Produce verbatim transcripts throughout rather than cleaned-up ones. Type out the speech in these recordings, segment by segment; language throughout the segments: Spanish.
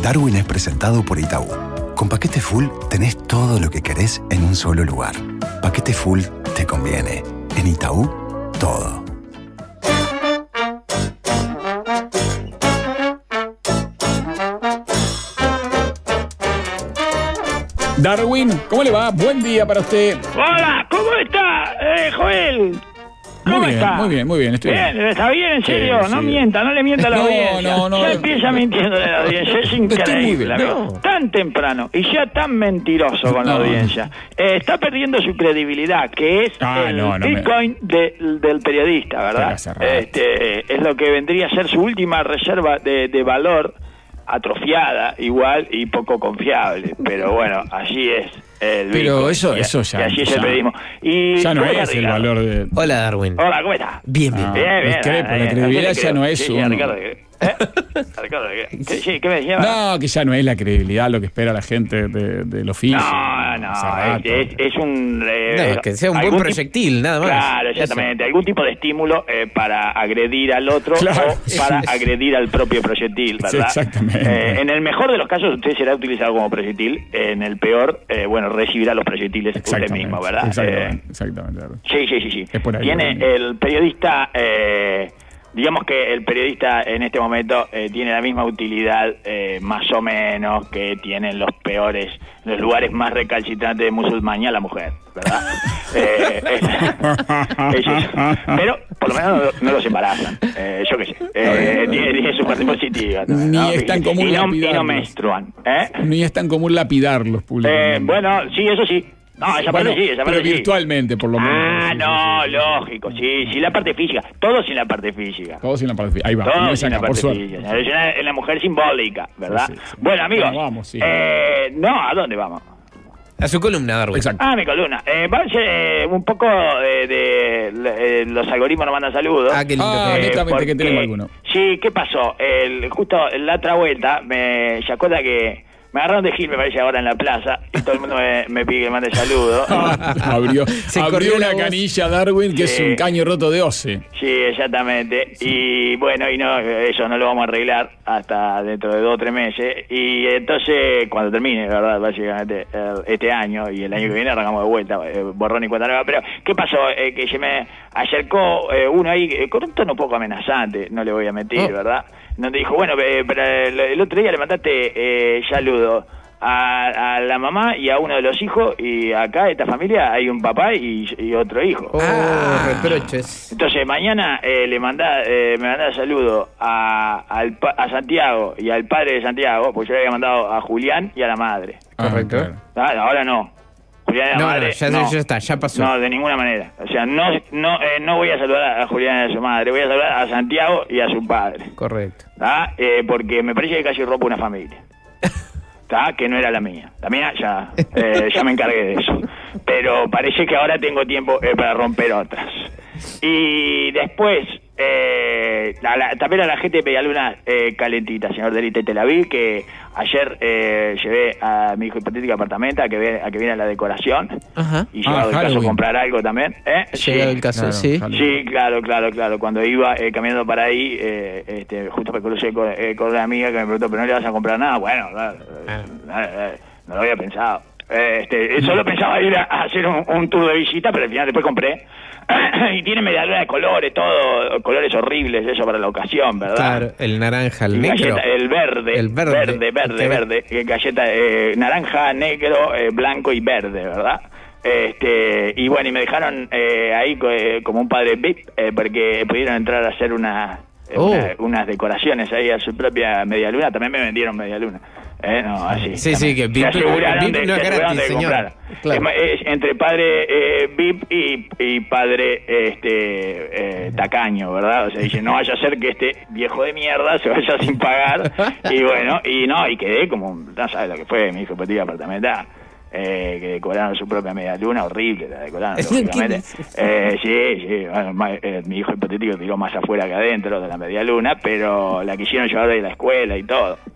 Darwin es presentado por Itaú. Con Paquete Full tenés todo lo que querés en un solo lugar. Paquete Full te conviene. En Itaú, todo. Darwin, ¿cómo le va? Buen día para usted. Hola, ¿cómo está, eh, Joel? ¿Cómo Muy bien, está? muy bien, muy bien. Estoy bien. bien. ¿Está bien? ¿En serio? Sí, no sí. mienta, no le mienta a la No, audiencia. no, no, Ya no. empieza mintiendo a la audiencia, es Estoy muy increíble, bien, amigo. no. Tan temprano y ya tan mentiroso con la No. audiencia. Eh, está perdiendo su credibilidad, que es Ah, el no, no me- Bitcoin de- del periodista, Pero ¿verdad? hace rato. Este, es lo que vendría a ser su última reserva de, de valor, atrofiada igual y poco confiable. Pero bueno, así es. El Pero Bitcoin. eso- Y- eso ya- Y así es ya- el periodismo. Y, Ya no ¿cómo está es el Ricardo? valor de... Hola, Darwin. Hola, ¿cómo estás? Bien, bien. Ah. Bien, bien. discrepo, la bien, credibilidad así le ya creo. no es Sí, sí, uno. Ricardo, ¿eh? Ricardo, ¿qué, qué- sí, ¿qué me decía? No, que ya no es la credibilidad lo que espera la gente de, del oficio. No, no, Hace es, rato. es- es un... eh, No, que sea un algún buen tip- proyectil, nada más. Claro, exactamente. Algún tipo de estímulo eh, para agredir al otro Claro. o para agredir al propio proyectil, Sí, ¿verdad? exactamente. Eh, en el mejor de los casos, usted será utilizado como proyectil. En el peor, eh, bueno, recibirá los proyectiles usted Exactamente, mismo, ¿verdad? Exactamente, Eh, exactamente. Sí, sí, sí, sí. Es por ahí, Tiene por ahí. el periodista, eh, digamos que el periodista en este momento eh, tiene la misma utilidad, eh, más o menos, que tienen los peores, los lugares más recalcitrantes de musulmanía, la mujer, ¿verdad? eh, es- es eso. Pero por lo menos no, no los embarazan, eh, yo qué sé. Eh, tiene, tiene su parte positiva también, Ni ¿no? es tan común y no, y no lapidarlos. menstruan, ¿eh? Ni es tan común lapidarlos Eh, públicamente. bueno, sí, eso sí. No, esa Bueno, parte sí, esa pero parte sí. virtualmente, por lo menos. Ah, Sí, no, sí, sí. lógico, sí, sí, la parte física, todo sin la parte física. Todo sin la parte física. Ahí va, Todo no me sin saca, la por parte suerte. física. Es una- es la mujer simbólica, ¿verdad? Sí, sí, sí. Bueno, amigos, Bueno, vamos, sí. eh, no, ¿a dónde vamos? A su columna, Darwin. Exacto. Ah, mi columna. Eh, vamos a hacer eh, un poco de, de- eh, los algoritmos nos mandan saludos. Ah, qué lindo. Ah, que es. netamente que tenemos porque- alguno. Sí, ¿qué pasó? El, justo en la otra vuelta, me, ¿se acuerda que me agarraron de Gil, me parece, ahora en la plaza, y todo el mundo me, me pide que mande saludos? abrió Se abrió corrió una la voz. canilla Darwin que Sí. es un caño roto de OCE. Sí, exactamente. Y bueno, y no, eso no lo vamos a arreglar hasta dentro de dos o tres meses. Y entonces, cuando termine, la verdad, básicamente, el- este año y el año que viene arrancamos de vuelta, eh, borrón y cuenta nueva. Pero, ¿qué pasó? Eh, que se me acercó eh, uno ahí, eh, con un tono un poco amenazante, no le voy a mentir, Oh. ¿verdad? Donde dijo, bueno, eh, pero el, el otro día le mandaste eh, saludos a, a la mamá y a uno de los hijos, y acá, esta familia, hay un papá y, y otro hijo. Oh, Ah. reproches. Entonces mañana eh, le mandá, eh, me mandá saludo a, al pa- a Santiago y al padre de Santiago, porque yo le había mandado a Julián y a la madre. Correcto. Ah, Ah, ahora no. Julián y la No, madre. no, ya- ya está, ya pasó. No, de ninguna manera. O sea, no no eh, no voy a saludar a Julián y a su madre, voy a saludar a Santiago y a su padre. Correcto. ¿Tá? Eh, porque me parece que casi rompo una familia. ¿Tá? Que no era la mía. La mía ya, eh, ya me encargué de eso. Pero parece que ahora tengo tiempo eh, para romper otras. Y después, eh, a la- también a la gente de Medialuna eh, calentita, señor Delite Tel Aviv, que ayer eh, llevé a mi hijo hipotético apartamento a que, ve, a que viera la decoración. Ajá. Y llegado Ah, el caso Halloween. comprar algo también. ¿eh? Llegado Sí. el caso, Claro, sí. claro. Sí, claro, claro, claro. Cuando iba eh, caminando para ahí, eh, este, justo me crucé con, eh, con una amiga que me preguntó, ¿pero no le vas a comprar nada? Bueno, claro, eh, eh, no lo había pensado. Eh, este, solo pensaba ir a, a hacer un, un tour de visita, pero al final después compré. Y tiene medialuna de colores, todo, colores horribles, eso para la ocasión, ¿verdad? Claro, el naranja, el Y negro. galleta- el verde, El verde. verde, verde, Ok. verde, eh, galleta eh, naranja, negro, eh, blanco y verde, ¿verdad? Este, y bueno, y me dejaron eh, ahí co- eh, como un padre V I P, eh, porque pudieron entrar a hacer una, eh, Oh. una- unas decoraciones ahí a su propia medialuna. También me vendieron medialuna. Eh, no, así. Sí, sí, que Se V I P aseguraron V I P de, no es se aseguraron gratis, de señor. comprar. Claro. Es ma- es entre padre eh, V I P y, y padre este eh, tacaño, ¿verdad? O sea, dice, no vaya a ser que este viejo de mierda se vaya sin pagar. Y bueno, y no, y quedé como, un- no sabes lo que fue, mi hijo petit apartamental. Eh, que decoraron su propia media luna, horrible la decoraron, lógicamente. Eh, sí, sí, bueno, ma- eh, mi hijo hipotético tiró más afuera que adentro de la media luna, pero la quisieron llevar de la escuela y todo.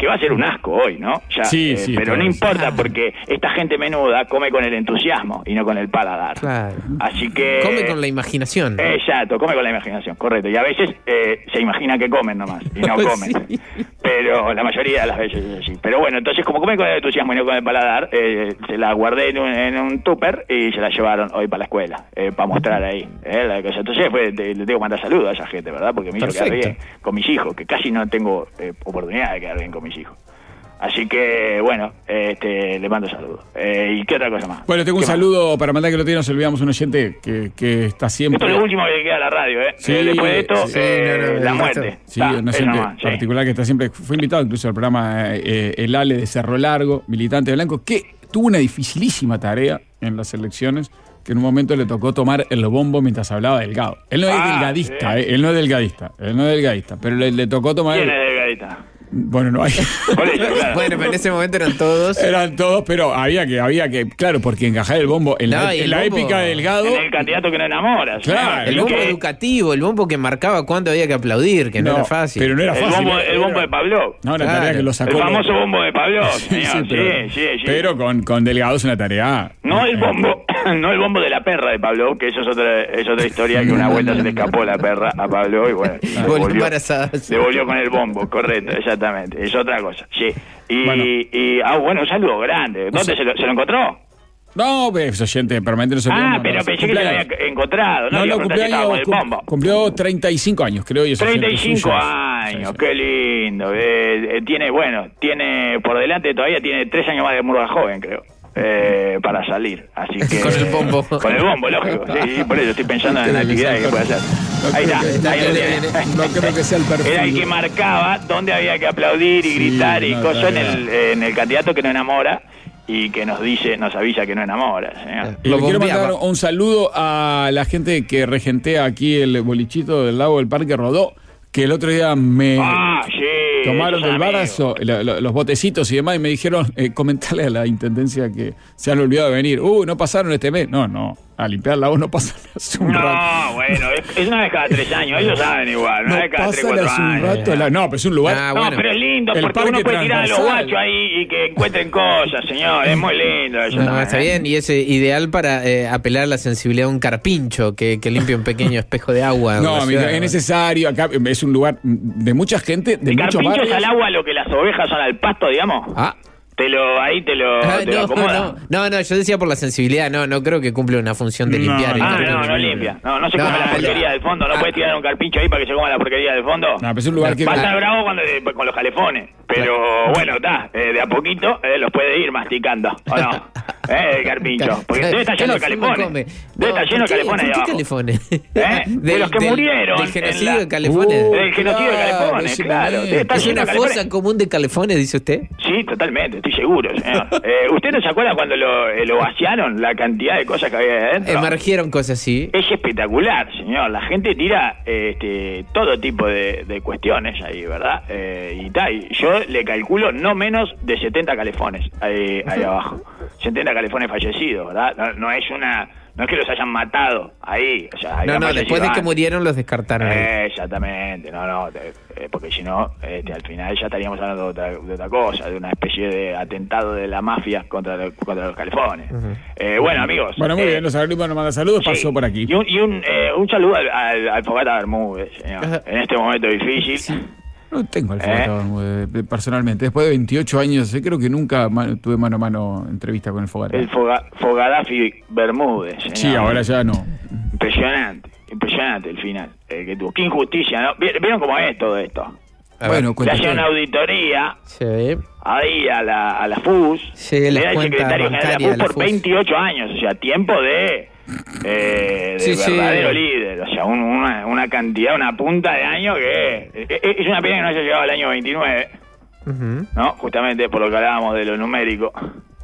que va a ser un asco hoy, ¿no? Ya, Sí, eh, sí, pero claro. no importa porque esta gente menuda come con el entusiasmo y no con el paladar. Claro. Así que... Come con la imaginación. Exacto, come con la imaginación, correcto. Y a veces eh, se imagina que comen nomás y no comen. Sí. Pero la mayoría de las veces es así. Pero bueno, entonces como comen con el entusiasmo y no con el paladar, eh, se la guardé en un, en un tupper y se la llevaron hoy para la escuela, eh, para mostrar ahí. Eh, la cosa. Entonces pues, te- le tengo que mandar saludos a esa gente, ¿verdad? Porque me hizo quedar Perfecto. bien con mis hijos, que casi no tengo eh, oportunidad de quedar bien con mis hijos. Así que, bueno, este, le mando saludos. Eh, ¿Y qué otra cosa más? Bueno, tengo un ¿Qué más? saludo para mandar que lo tiene, nos olvidamos un oyente que, que está siempre... Esto es lo último que le queda a la radio, ¿eh? Sí, Eh, Después de esto, sí, eh, no, no, la el muerte. resto. Sí, Está, un es oyente nomás, sí. particular que está siempre, fue invitado incluso al programa eh, El Ale de Cerro Largo, militante blanco, que tuvo una dificilísima tarea en las elecciones, que en un momento le tocó tomar el bombo mientras hablaba Delgado. Él no es Ah, delgadista, sí. eh, él no es delgadista, él no es delgadista, pero le, le tocó tomar... ¿Quién el- es delgadita? Bueno, no hay... Por eso, claro. Bueno, pero en ese momento eran todos. Eran todos, pero había que, había que, claro, porque encajar el bombo en No, la, y el en la bombo- épica de Delgado... En el candidato que no enamora. Claro, El señor. bombo que- educativo, el bombo que marcaba cuándo había que aplaudir, que no, era fácil. Pero no era El fácil. bombo, el bombo de Pablo. No, una Claro. tarea que lo sacó. El famoso bombo de Pablo, Sí, señor. sí, pero, sí, sí, sí. pero con, con Delgado es una tarea. No el bombo, no el bombo de la perra de Pablo, que eso es otra, es otra historia, que una vuelta se le escapó la perra a Pablo y bueno, Volvió embarazada. le volvió con el bombo, correcto, exactamente, es otra cosa, sí. Y, Bueno. y ah, bueno, un saludo grande. ¿Dónde se lo, se lo encontró? No, es oyente permanente. No se olvida, Ah, no, pero no, pensé que se lo había encontrado, no, No, le iba no, a preguntar si estaba con el cumpleaños, bombo. cum- cumplió treinta y cinco años, creo. Y es oyente treinta y cinco suyo. años, Sí, sí. qué lindo. Eh, eh, tiene, bueno, tiene por delante todavía, tiene tres años más de murga joven, creo. Eh, para salir, así que Con el bombo. con el bombo, lógico, sí, sí, por eso estoy pensando en la actividad que puede hacer. No Ahí creo está, que- ahí lo no tiene. creo- No creo que sea el perfil. Era el que marcaba dónde había que aplaudir y Sí, gritar y no, cosas en tarea. el, en el candidato que no enamora y que nos dice, nos avisa que no enamora, señor. Y Lo le quiero bombeaba. mandar un saludo a la gente que regentea aquí el bolichito del lago del Parque Rodó, que el otro día me Ah, sí. tomaron esos del amigos. barazo lo- lo- los botecitos y demás y me dijeron, eh, comentarle a la intendencia que se han olvidado de venir. Uh, no pasaron este mes. No, no, a limpiar la voz no pasan hace un rato. No, bueno, es, es una vez cada tres años, ellos saben igual, una No vez cada tres, pasan cuatro hace un años. rato. la- no, pero es un lugar... Ah, No, bueno. pero es lindo, El porque uno parque puede tirar a los transversal. guachos ahí y que encuentren cosas, señor, es muy lindo eso No, también, está ¿eh? bien, y es eh, ideal para eh, apelar a la sensibilidad de un carpincho que, que limpia un pequeño espejo de agua. en No, la amigo, ciudad. es necesario. Acá es un lugar de mucha gente, de ¿El muchos carpincho barrios. es al agua lo que las ovejas son al pasto, digamos? Ah. Te lo, ahí te lo, Ah, te lo no, acomoda. no, no, no, yo decía por la sensibilidad, no, no creo que cumple una función de No, limpiar el Ah, carpincho. no, no limpia. No, no se No, come la no. porquería del fondo. No Ah. puedes tirar un carpincho ahí para que se coma la porquería del fondo. No, pero es un lugar que... Va a estar bravo cuando, eh, con los calefones. Pero bueno, está. eh, de a poquito eh, los puede ir masticando. ¿O no? Eh, el carpincho. Porque debe estar lleno de calefones. Debe estar lleno de calefones ahí ¿Por qué abajo. calefones? ¿Eh? De los que del- murieron Del en genocidio la- de calefones. Uh, El genocidio de Claro, calefones, ese claro. momento. Debe estar ¿Es lleno una de calefones. fosa común de calefones, dice usted? Sí, totalmente, estoy seguro, señor. Eh, ¿Usted no se acuerda cuando lo, eh, lo vaciaron, la cantidad de cosas que había ahí adentro? Emergieron cosas así. Es espectacular, señor. La gente tira eh, este, todo tipo de, de cuestiones ahí, ¿verdad? Eh, y tal. Y yo le calculo no menos de setenta calefones ahí, ahí abajo. setenta calefones fallecidos, ¿verdad? No, no es una... No es que los hayan matado ahí. O sea, No, habían no, fallecido después de que antes. murieron los descartaron. ahí. Eh, exactamente, no, no, te- eh, porque si no, este, al final ya estaríamos hablando de otra, de otra cosa, de una especie de atentado de la mafia contra, lo- contra los calefones. eh, bueno, amigos. Bueno, muy eh, bien, los agrícolas nos mandan saludos, sí, pasó por aquí. Y un, y un, eh, un saludo al, al, al Fogata Bermúdez, señor. Ajá. En este momento difícil. No tengo el ¿Eh? Fogata Bermúdez, eh, personalmente. Después de veintiocho años, eh, creo que nunca ma- tuve mano a mano entrevista con el Fogata. El Foga, Fogadafi Bermúdez, señor. Sí, ahora ya no. Impresionante, impresionante el final eh, que tuvo. Qué injusticia, ¿no? ¿Vieron ¿Vieron cómo es todo esto? A Bueno, Le cuenta hacían usted. una auditoría Sí. ahí a la, a la F U S, Sí, le las era el cuentas secretario general de bancarias la de la F U S por F U S. veintiocho años, o sea, tiempo de, eh, de Sí, sí. verdadero líder, o sea, un- una, una cantidad, una punta de años que eh, eh, es una pena que no haya llegado al año veintinueve, Ujú. ¿no? Justamente por lo que hablábamos de lo numérico,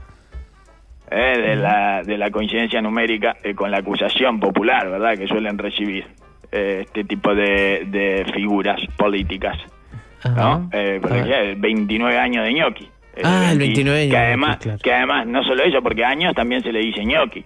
eh, de, la, de la coincidencia numérica eh, con la acusación popular, ¿verdad?, que suelen recibir eh, este tipo de, de figuras políticas. Ajá. ¿No? Eh, porque Ah. ya el veintinueve años de ñoqui. Ah, el veintinueve años que de además, ñoqui, claro. que además, no solo eso, porque años también se le dice ñoqui.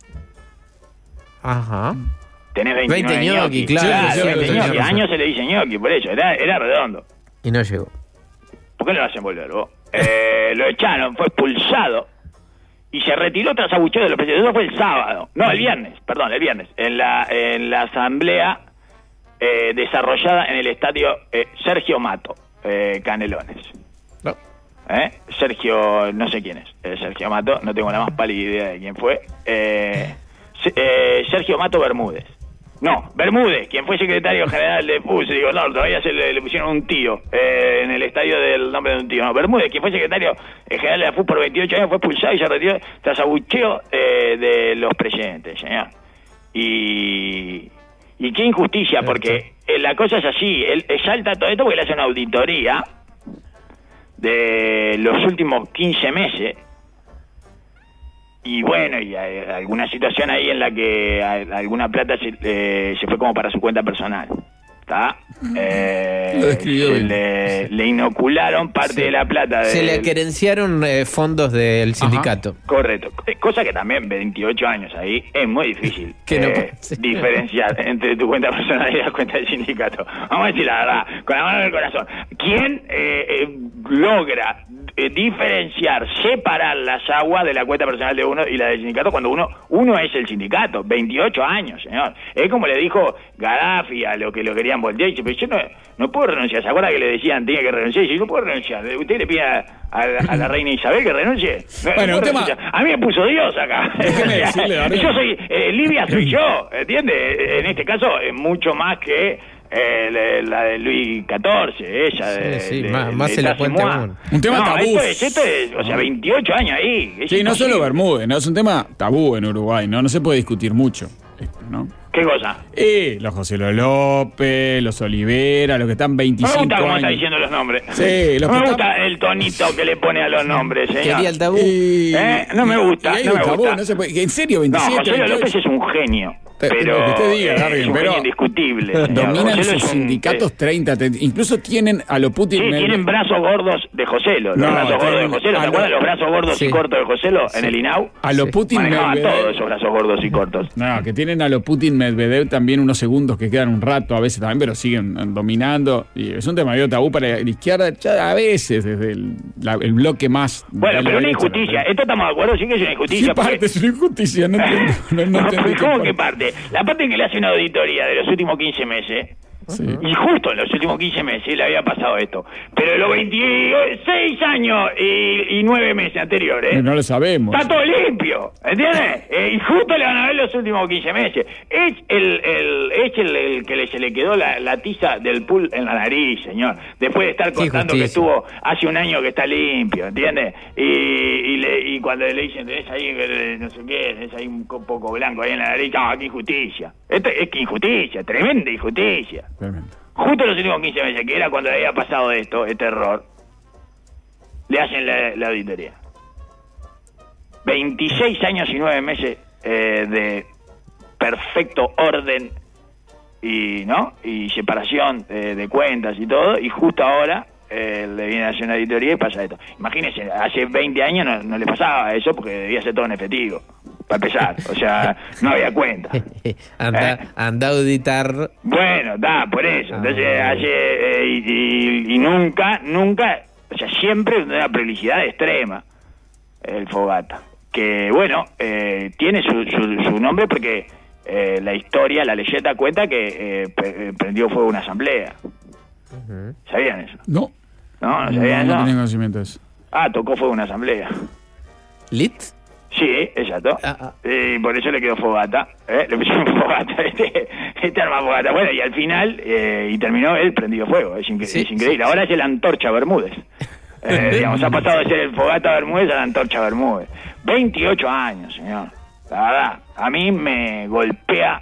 Ajá. Tenés veintinueve veinte ñoqui, ñoquis. claro, Claro, sí, veinte sí, ñoquis. sí, sí. Años se le dice ñoqui, por eso, era, era redondo. Y no llegó. ¿Por qué no lo hacen volver vos? Eh, lo echaron, fue expulsado y se retiró tras abucheo de los presidentes. Eso fue el sábado, no, el viernes, perdón, el viernes, en la, en la asamblea eh, desarrollada en el estadio eh, Sergio Mato, eh, Canelones. No. ¿Eh? Sergio, no sé quién es, eh, Sergio Mato, no tengo la más pálida idea de quién fue. Eh, eh, Sergio Mato Bermúdez. No, Bermúdez, quien fue secretario general de F U S, digo, no, todavía se le, le pusieron un tío, eh, en el estadio del nombre de un tío. No, Bermúdez, quien fue secretario general de la F U S por veintiocho años, fue expulsado y se retiró tras abucheo eh, de los presidentes, señor. Y, y qué injusticia, porque eh, la cosa es así, él, él salta todo esto porque le hace una auditoría de los últimos quince meses. Y bueno, y hay alguna situación ahí en la que alguna plata se, eh, se fue como para su cuenta personal. ¿Está? Eh, se le, le inocularon parte sí. de la plata. De, se le querenciaron eh, fondos del sindicato. Ajá, correcto. Cosa que también, veintiocho años ahí, es muy difícil que no, eh, sí. diferenciar entre tu cuenta personal y la cuenta del sindicato. Vamos a decir la verdad, con la mano en el corazón. ¿Quién eh, eh, logra eh, diferenciar, separar las aguas de la cuenta personal de uno y la del sindicato cuando uno uno es el sindicato? veintiocho años, señor. Es como le dijo Gaddafi a lo que lo querían voltear. Y dice, pero yo no, no puedo renunciar. ¿Se acuerda que le decían tenía que renunciar? Y dice, no puedo renunciar. ¿Usted le pide a, a, a la reina Isabel que renuncie? Bueno, no un tema... A mí me puso Dios acá. Déjeme decirle, yo soy, eh, Libia soy yo, ¿entiende? En este caso, es mucho más que eh, la, la de Luis catorce, ella. De, sí, sí, de, más, de, más de se la cuenta uno. Un tema no, tabú. Esto es, esto es, o sea, veintiocho años ahí. Es sí, no imposible. solo Bermúdez, ¿no? Es un tema tabú en Uruguay, ¿no? No se puede discutir mucho, ¿no? ¿Qué cosa? Eh, los José López, los Olivera, los que están veinticinco años. No me gusta cómo años. está diciendo los nombres. Sí, los no que me están... gusta el tonito que le pone a los nombres, señor. Quería el tabú. Y... ¿Eh? No me gusta, y no me tabú, gusta. No se puede... ¿En serio? veintisiete, No, José veintiocho López es un genio. Te, pero lo que usted diga, eh, Darwin, es un pero genio indiscutible. señor. dominan Joselo sus es un, sindicatos eh, treinta, treinta, incluso tienen a lo Putin. Sí, me... tienen brazos gordos de Joselo. Los No, brazos gordos de tienen- Joselo. a ¿Te lo- acuerdas los brazos gordos Sí. y cortos de Joselo Sí. en el I N A U? A lo Sí. Putin Manejaban Medvedev. todos esos brazos gordos y cortos. No, que tienen a lo Putin Medvedev también unos segundos que quedan un rato a veces también, pero siguen eh, dominando. Y es un tema medio tabú para la izquierda, ya a veces, desde el, la- el bloque más. Bueno, de la pero una derecha, injusticia. ¿no? Esto estamos de acuerdo, sí que es una ¿Qué injusticia. parte porque- es una injusticia? No entiendo. No, no No, entendí pero qué ¿cómo parte. que parte? La parte en que le hace una auditoría de los últimos quince meses, Sí. y justo en los últimos quince meses le había pasado esto. Pero en los veintiséis años y, y nueve meses anteriores, No lo sabemos. está todo limpio, ¿entiendes? Eh, y justo le van a ver los últimos quince meses. Es el, el, es el, el que le, se le quedó la, la tiza del pool en la nariz, señor. Después de estar Qué contando que justicia. estuvo hace un año que está limpio, ¿entiendes? Y, y, le, y cuando le dicen, tenés ahí, eh, no sé qué, tenés ahí un co- poco blanco ahí en la nariz, ¡ah, qué injusticia! Esto es que injusticia, tremenda injusticia. Tremendo. Justo en los últimos quince meses, que era cuando le había pasado esto, este error, le hacen la, la auditoría. veintiséis años y nueve meses eh, de perfecto orden y no y separación eh, de cuentas y todo, y justo ahora eh, le viene a hacer una auditoría y pasa esto. Imagínense, hace veinte años no, no le pasaba eso porque debía ser todo en efectivo, para empezar. O sea, no había cuenta. anda, Eh. anda a auditar. Bueno, da, por eso. Entonces, Ah. hace, eh, y, y- y nunca, nunca, o sea, siempre una prolicidad extrema, el Fogata. Que, bueno, eh, tiene su, su, su nombre porque eh, la historia, la leyenda cuenta que eh, pre- eh, prendió fuego una asamblea. ¿Sabían eso? No. No, no No, sabían no eso. tenía conocimiento de eso. Ah, tocó fuego una asamblea. ¿Lit? Sí, exacto. Ah, ah. Y por eso le quedó Fogata. ¿eh? Le pusieron Fogata. Este, este arma Fogata. Bueno, y al final, eh, y terminó él prendido fuego. Es, incre- Sí, es increíble. sí, Ahora es el Antorcha Bermúdez. Eh, digamos, ha pasado de ser el Fogata Bermúdez a la Antorcha Bermúdez. veintiocho años, señor. La verdad, a mí me golpea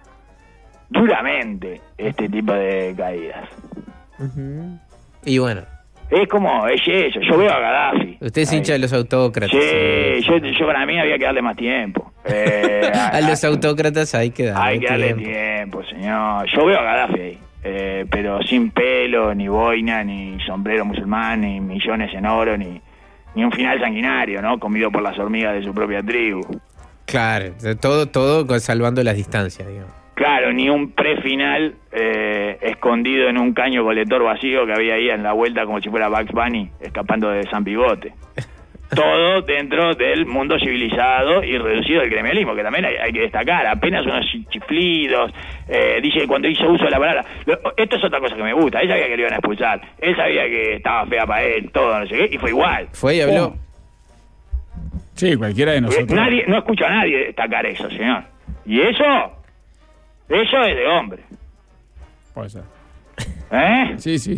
duramente este tipo de caídas. Ujú. Y bueno, Es como, es eso. Yo veo a Gaddafi. usted es Ahí. hincha de los autócratas. Sí, yo, yo para mí había que darle más tiempo. Eh, A los autócratas hay que darle Hay que darle tiempo. tiempo, señor. Yo veo a Gaddafi ahí, eh, pero sin pelo, ni boina, ni sombrero musulmán, ni millones en oro, ni, ni un final sanguinario, ¿no? Comido por las hormigas de su propia tribu. Claro, todo, todo con- salvando las distancias, digamos. Claro, ni un prefinal eh, escondido en un caño colector vacío que había ahí en la vuelta como si fuera Bugs Bunny escapando de San Bigote. Todo dentro del mundo civilizado y reducido del gremialismo, que también hay, hay que destacar, apenas unos chiflidos, eh, dice cuando hizo uso de la palabra, lo, esto es otra cosa que me gusta, él sabía que le iban a expulsar, él sabía que estaba fea para él, todo, no sé qué, y fue igual. Fue y habló. Oh. Sí, cualquiera de nosotros. Nadie, no escucho a nadie destacar eso, señor. Y eso, eso es de hombre. Puede ser. ¿Eh? Sí, sí.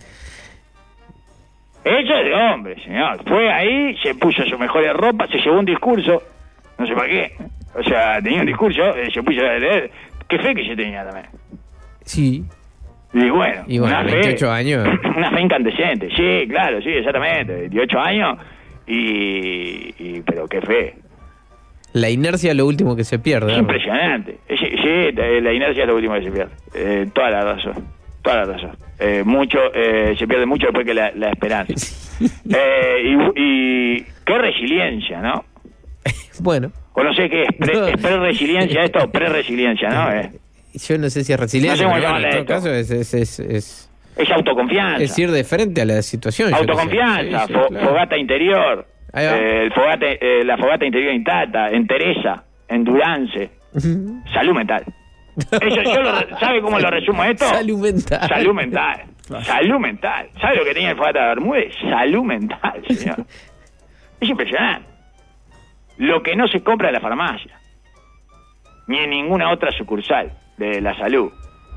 Eso es de hombre, señor. Fue ahí, se puso sus mejores ropas, se llevó un discurso, no sé para qué. O sea, tenía un discurso, eh, se puso a leer. Qué fe que yo tenía también. Sí. Y bueno, Y bueno, una fe, veintiocho años. Una fe incandescente. Sí, claro, sí, exactamente. veintiocho años y, y... Pero qué fe. La inercia es lo último que se pierde. Es ¿no? impresionante. Sí, sí, la inercia es lo último que se pierde. Eh, toda la razón. Toda la razón. Eh, mucho, eh, se pierde mucho después que la, la esperanza. Eh, y, y qué resiliencia, ¿no? Bueno. O no sé qué es, pre, es pre-resiliencia esto, pre-resiliencia, ¿no? Eh, Yo no sé si es resiliencia, No sé cómo pero bueno, en llamarle todo esto. caso es, es, es, es, es autoconfianza. es ir de frente a la situación. yo qué sé. Autoconfianza, Sí, sí, fo- claro. fogata interior, Ahí va. eh, el fogate, eh, la fogata interior intacta, entereza, endurance, salud mental. Eso, yo lo, ¿sabe cómo lo resumo esto? Salud mental. Salud mental. Claro. Salud mental. ¿Sabe lo que tenía el fogata de Bermúdez? Salud mental, señor. Es impresionante. Lo que no se compra en la farmacia, ni en ninguna otra sucursal de la salud.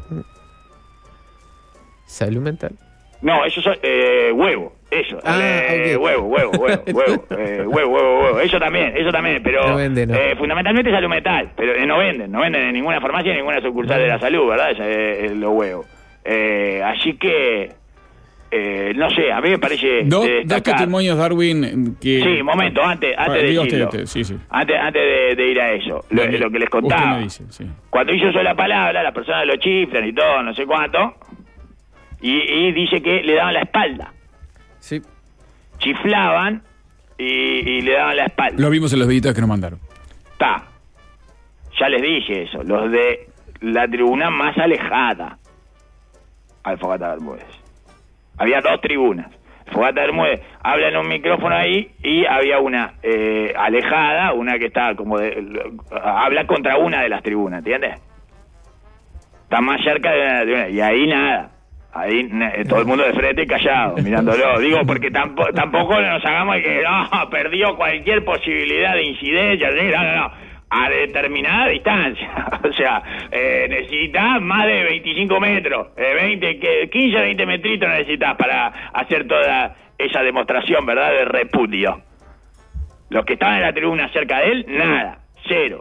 Salud mental. No, eso es eh, huevo, eso. Ah, eh, ok. Huevo, huevo, huevo, huevo, eh, huevo, huevo, huevo. Eso también, eso también, pero No vende, no. eh, fundamentalmente salud mental, pero eh, no venden, no venden en ninguna farmacia ni en ninguna sucursal de la salud, ¿verdad? Es, eh, es los huevos. Eh, así que, eh, no sé, a mí me parece... Dos, de dos destacar- testimonios, Darwin, que... Sí, momento, antes, antes Ah, de diga decirlo. usted, usted, sí, sí. Antes, antes de, de ir a eso, lo, Lo que- lo que les usted contaba. me dice, sí. Cuando hizo uso de la palabra, las personas lo chiflan y todo, no sé cuánto, y, y dice que le daban la espalda. Sí. Chiflaban y, y le daban la espalda. Lo vimos en los videitos que nos mandaron. Está. Ya les dije eso. Los de la tribuna más alejada al Fogata Bermúdez. Había dos tribunas. El Fogata Bermúdez habla en un micrófono ahí y había una eh, alejada, una que está como de... habla contra una de las tribunas, ¿entiendes? Está más cerca de una tribuna. Y ahí nada. Ahí na- todo el mundo de frente callado, mirándolo. Digo, porque tampoco, tampoco nos hagamos de que no, perdió cualquier posibilidad de incidencia. No, no, no. A determinada distancia. O sea, eh, necesitas más de veinticinco metros. Eh, veinte, que quince, veinte metritos necesitas para hacer toda esa demostración, ¿verdad? De repudio. Los que estaban en la tribuna cerca de él, nada. Cero.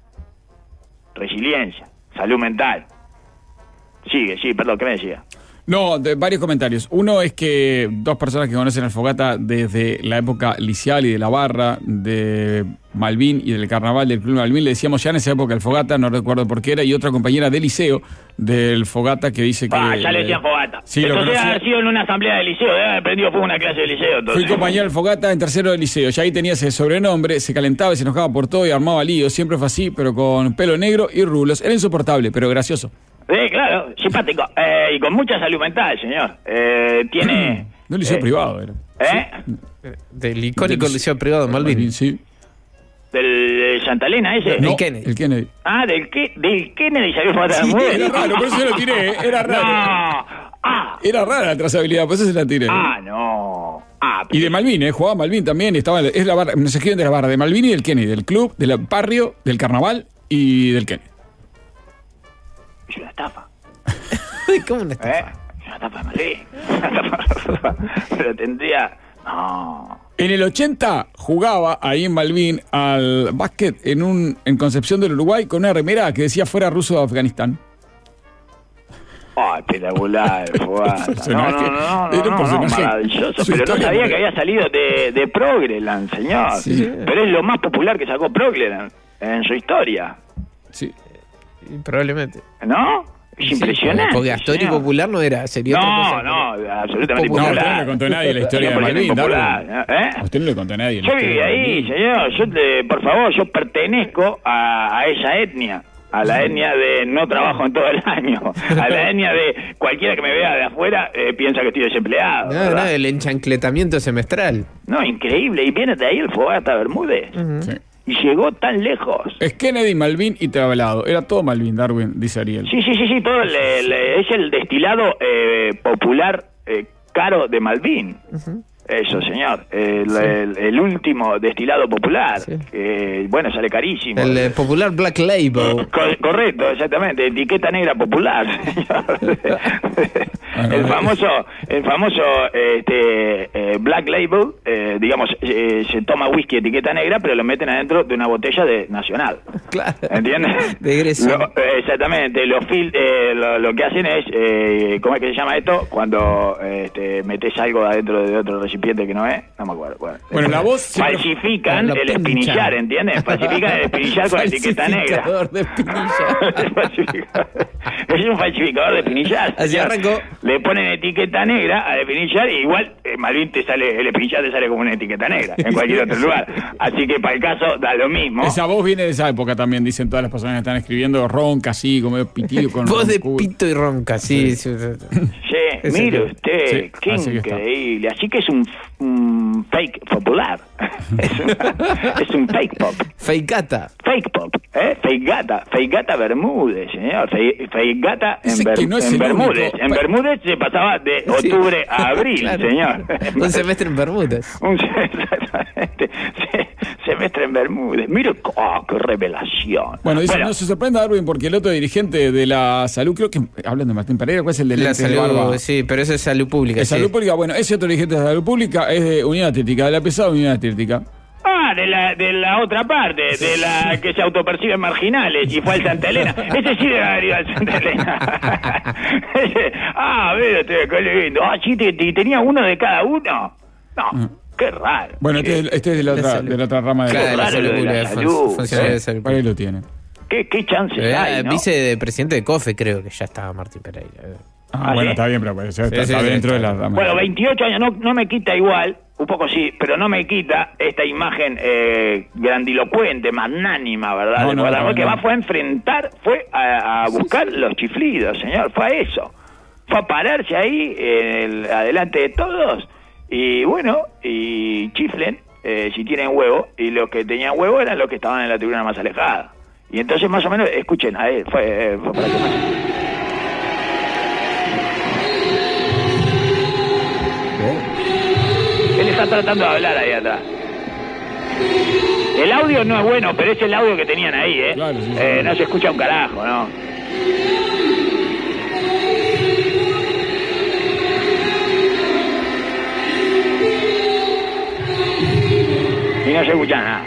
Resiliencia. Salud mental. Sigue, sí, perdón, ¿qué me decía? No, de varios comentarios. Uno es que dos personas que conocen al Fogata desde la época liceal y de la barra, de Malvin y del carnaval del Club Malvin, le decíamos ya en esa época el Fogata, no recuerdo por qué era, y otra compañera de liceo del Fogata que dice que... Ah, ya le decían Fogata. Sí, lo Entonces debe conocía. haber sido en una asamblea de liceo, debe haber prendido fuego una clase de liceo. Entonces. Fui compañero del Fogata en tercero de liceo, ya ahí tenía ese sobrenombre, se calentaba y se enojaba por todo y armaba líos, siempre fue así, pero con pelo negro y rulos. Era insoportable, pero gracioso. Sí, claro, simpático. Eh, y con mucha salud mental, señor. Eh, tiene... De un liceo eh, privado era. ¿Eh? Del icónico Del- liceo privado de Malvin. Sí. ¿Del de Santa Elena ese? No. No, Kennedy. el Kennedy. Ah, del, que, del Kennedy salió Fogata Sí, Bermúdez. era raro, por eso yo lo tiré, ¿eh? Era raro. No. Ah, Era rara la trazabilidad, por eso se la tiré. ah, no. Ah, Y de Malvin, ¿eh? Jugaba Malvin también. Estaba, es la barra, nos escriben de la barra de Malvin y del Kennedy, del club, del barrio, del carnaval y del Kennedy. es una estafa. ¿Cómo una estafa? ¿Eh? Es una estafa de Madrid. Una estafa. Pero tendría... No. En el ochenta jugaba ahí en Malvin al básquet en un en Concepción del Uruguay con una remera que decía fuera ruso de Afganistán. Oh, espectacular, Fogata. No, Personaje. no, no, no, Era un no, personaje. no, maravilloso. Su Pero no historia sabía por- que había salido de, de Progreland, señor. Sí. Pero es lo más popular que sacó Progreland en su historia, Sí. Y probablemente. ¿no? Es Sí, impresionante. Porque Astori señor. popular no era, sería otra No, cosa. no, absolutamente No, a usted popular. no le contó nadie la historia de cien por ciento Malvin, popular, Darwin. ¿eh? A usted no le contó a nadie. la Yo historia viví de ahí, Malvin. señor. Yo, le- por favor, yo pertenezco a, a esa etnia. a la etnia de no trabajo en todo el año, a la etnia de cualquiera que me vea de afuera eh, piensa que estoy desempleado. No, no, el enchancletamiento semestral. No, increíble. Y viene de ahí el Fogata Bermúdez. Uh-huh. Sí. Y llegó tan lejos. Es Kennedy, Malvin y Travelado. Era todo Malvin, Darwin, dice Ariel. Sí, sí, sí, sí, todo le, le, es el destilado eh, popular eh, caro de Malvin. Uh-huh. Eso, señor. El, sí. el, el último destilado popular. Sí. Eh, bueno, sale carísimo. El eh, popular Black Label. Co- correcto, exactamente. Etiqueta negra popular, señor. el famoso, el famoso este, eh, Black Label, eh, digamos, eh, se toma whisky etiqueta negra, pero lo meten adentro de una botella de Nacional. Claro. ¿Entiendes? De Grecia. Lo, eh, exactamente. Lo, fil- eh, lo, lo que hacen es, eh, ¿cómo es que se llama esto? Cuando este, metes algo adentro de otro recipiente que no es, no me acuerdo. Bueno, bueno la voz falsifican el pincha. espinillar, ¿entiendes? Falsifican el espinillar con etiqueta negra. De espinillar. Es un falsificador de espinillar. Así arrancó. Le ponen etiqueta negra al espinillar y igual eh, Malvin te sale, el espinillar te sale como una etiqueta negra en cualquier otro lugar. Así que para el caso da lo mismo. Esa voz viene de esa época también, dicen todas las personas que están escribiendo, ronca así, como pitido con voz de pito y ronca, sí. Sí, sí, sí mire usted, sí, qué así increíble. Así que es un, un fake popular. es, una, es un fake pop. Fake gata. Fake pop, ¿eh? Fake gata. Fake gata Bermúdez, señor. Fake, fake gata en, Ber, no en Bermúdez. En Bermúdez se pasaba de octubre sí. a abril, claro. Señor. Un semestre en Bermúdez. Un exactamente. Semestre en Bermúdez. Mire, oh, qué revelación. Bueno, dice, bueno, no se sorprenda, Darwin, porque el otro dirigente de la salud, creo que, hablan de Martín Pereira, ¿cuál es el de la salud? De barba? Sí, pero eso es salud pública. Es sí. salud pública, bueno, ese otro dirigente de salud pública es de Unión Atlética, de la pesada Unión Atlética. Ah, de la, de la otra parte, de la que se autoperciben marginales y fue al Santa Elena. Ese sí debe haber ido al Santa Elena. ah, mira, este, qué lindo. Ah, sí, te, te, tenía uno de cada uno. No, mm. qué raro. Bueno, este, este es de la, otra, de la otra rama de, claro, la, salud, de la salud. Funcionario de salud. Ahí lo tiene. ¿Qué, qué chances eh, hay, no? Vicepresidente de COFE creo que ya estaba Martín Pereira. Ah, ¿Ah, bueno, ¿sí? Está bien, pero pues, está, sí, está sí, dentro sí, de la rama. Bueno, veintiocho años, no, no me quita igual, un poco sí, pero no me quita esta imagen eh, grandilocuente, magnánima, ¿verdad? No, no, no, no, que no. va fue a enfrentar, fue a, a buscar sí, sí. los chiflidos, señor, fue a eso. Fue a pararse ahí, en el, adelante de todos, y bueno, y chiflen, eh, si tienen huevo, y los que tenían huevo eran los que estaban en la tribuna más alejada. Y entonces más o menos, escuchen, a él, fue, eh, fue para que más... Él está tratando de hablar ahí atrás. El audio no es bueno, pero es el audio que tenían ahí, ¿eh? Claro, sí, sí, eh no se escucha un carajo, ¿no? Y no se escucha nada.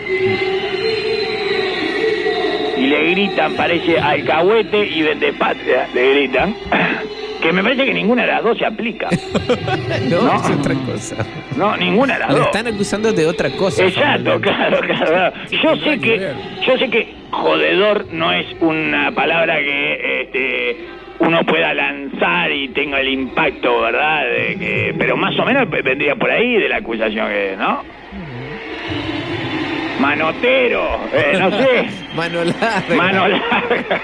Y le gritan, parece alcahuete y vendepatria, le gritan. Que me parece que ninguna de las dos se aplica. no, no, es otra cosa. No, ninguna de las dos. Le están acusando de otra cosa. Exacto, claro, claro, claro. Yo sé que, yo sé que jodedor no es una palabra que este, uno pueda lanzar y tenga el impacto, ¿verdad? De que, pero más o menos vendría por ahí de la acusación que, ¿no? Manotero, eh, no sé. Mano larga. Mano larga.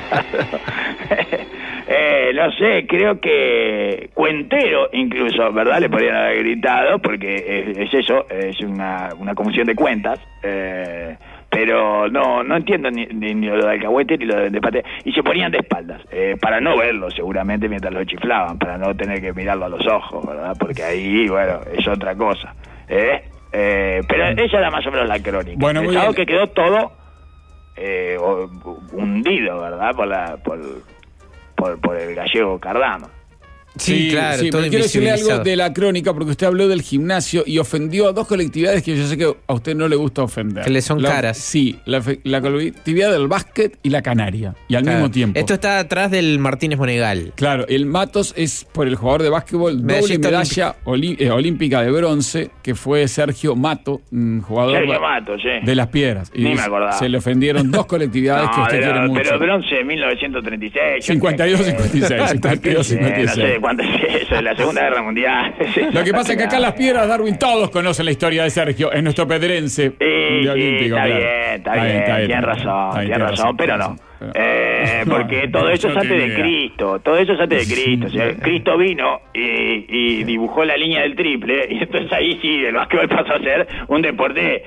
Eh, no sé, creo que cuentero incluso, ¿verdad? Le podrían haber gritado, porque es, es eso, es una, una confusión de cuentas, eh, pero no no entiendo ni, ni, ni lo de alcahuete ni lo de despate, y se ponían de espaldas, eh, para no verlo seguramente mientras lo chiflaban, para no tener que mirarlo a los ojos, ¿verdad? Porque ahí, bueno, es otra cosa, ¿eh? Eh, pero esa era más o menos la crónica. Bueno, muy bien. Que quedó todo eh, hundido, ¿verdad? Por la... Por, Por, por el gallego Cardama. Sí, sí, claro. Sí, todo pero quiero decirle algo de la crónica, porque usted habló del gimnasio y ofendió a dos colectividades que yo sé que a usted no le gusta ofender. Que le son la, caras. Sí, la, la colectividad del básquet y la canaria. Y al claro. mismo tiempo. Esto está atrás del Martínez Monegal. Claro, el Matos es por el jugador de básquetbol, doble medalla olí, eh, olímpica de bronce, que fue Sergio Mato, un jugador Sergio Mato, sí. de Las Piedras. Y Ni me acordaba. Se le ofendieron dos colectividades no, que usted pero, quiere mucho. Pero bronce mil novecientos treinta y seis. cincuenta y dos cincuenta y seis. cincuenta y dos cincuenta y seis. No sé cuánto es eso, de la Segunda Guerra Mundial. Lo que pasa es que acá en Las Piedras, Darwin, todos conocen la historia de Sergio, es nuestro pedrense. Sí, sí, olímpico, está, claro. bien, está, está bien, está bien, tiene razón, tiene razón, razón, pero no. Eh, porque todo eso es antes de Cristo, todo eso es antes de Cristo. O sea, Cristo vino y, y dibujó la línea del triple, y entonces ahí sí, el básquetbol pasó a ser un deporte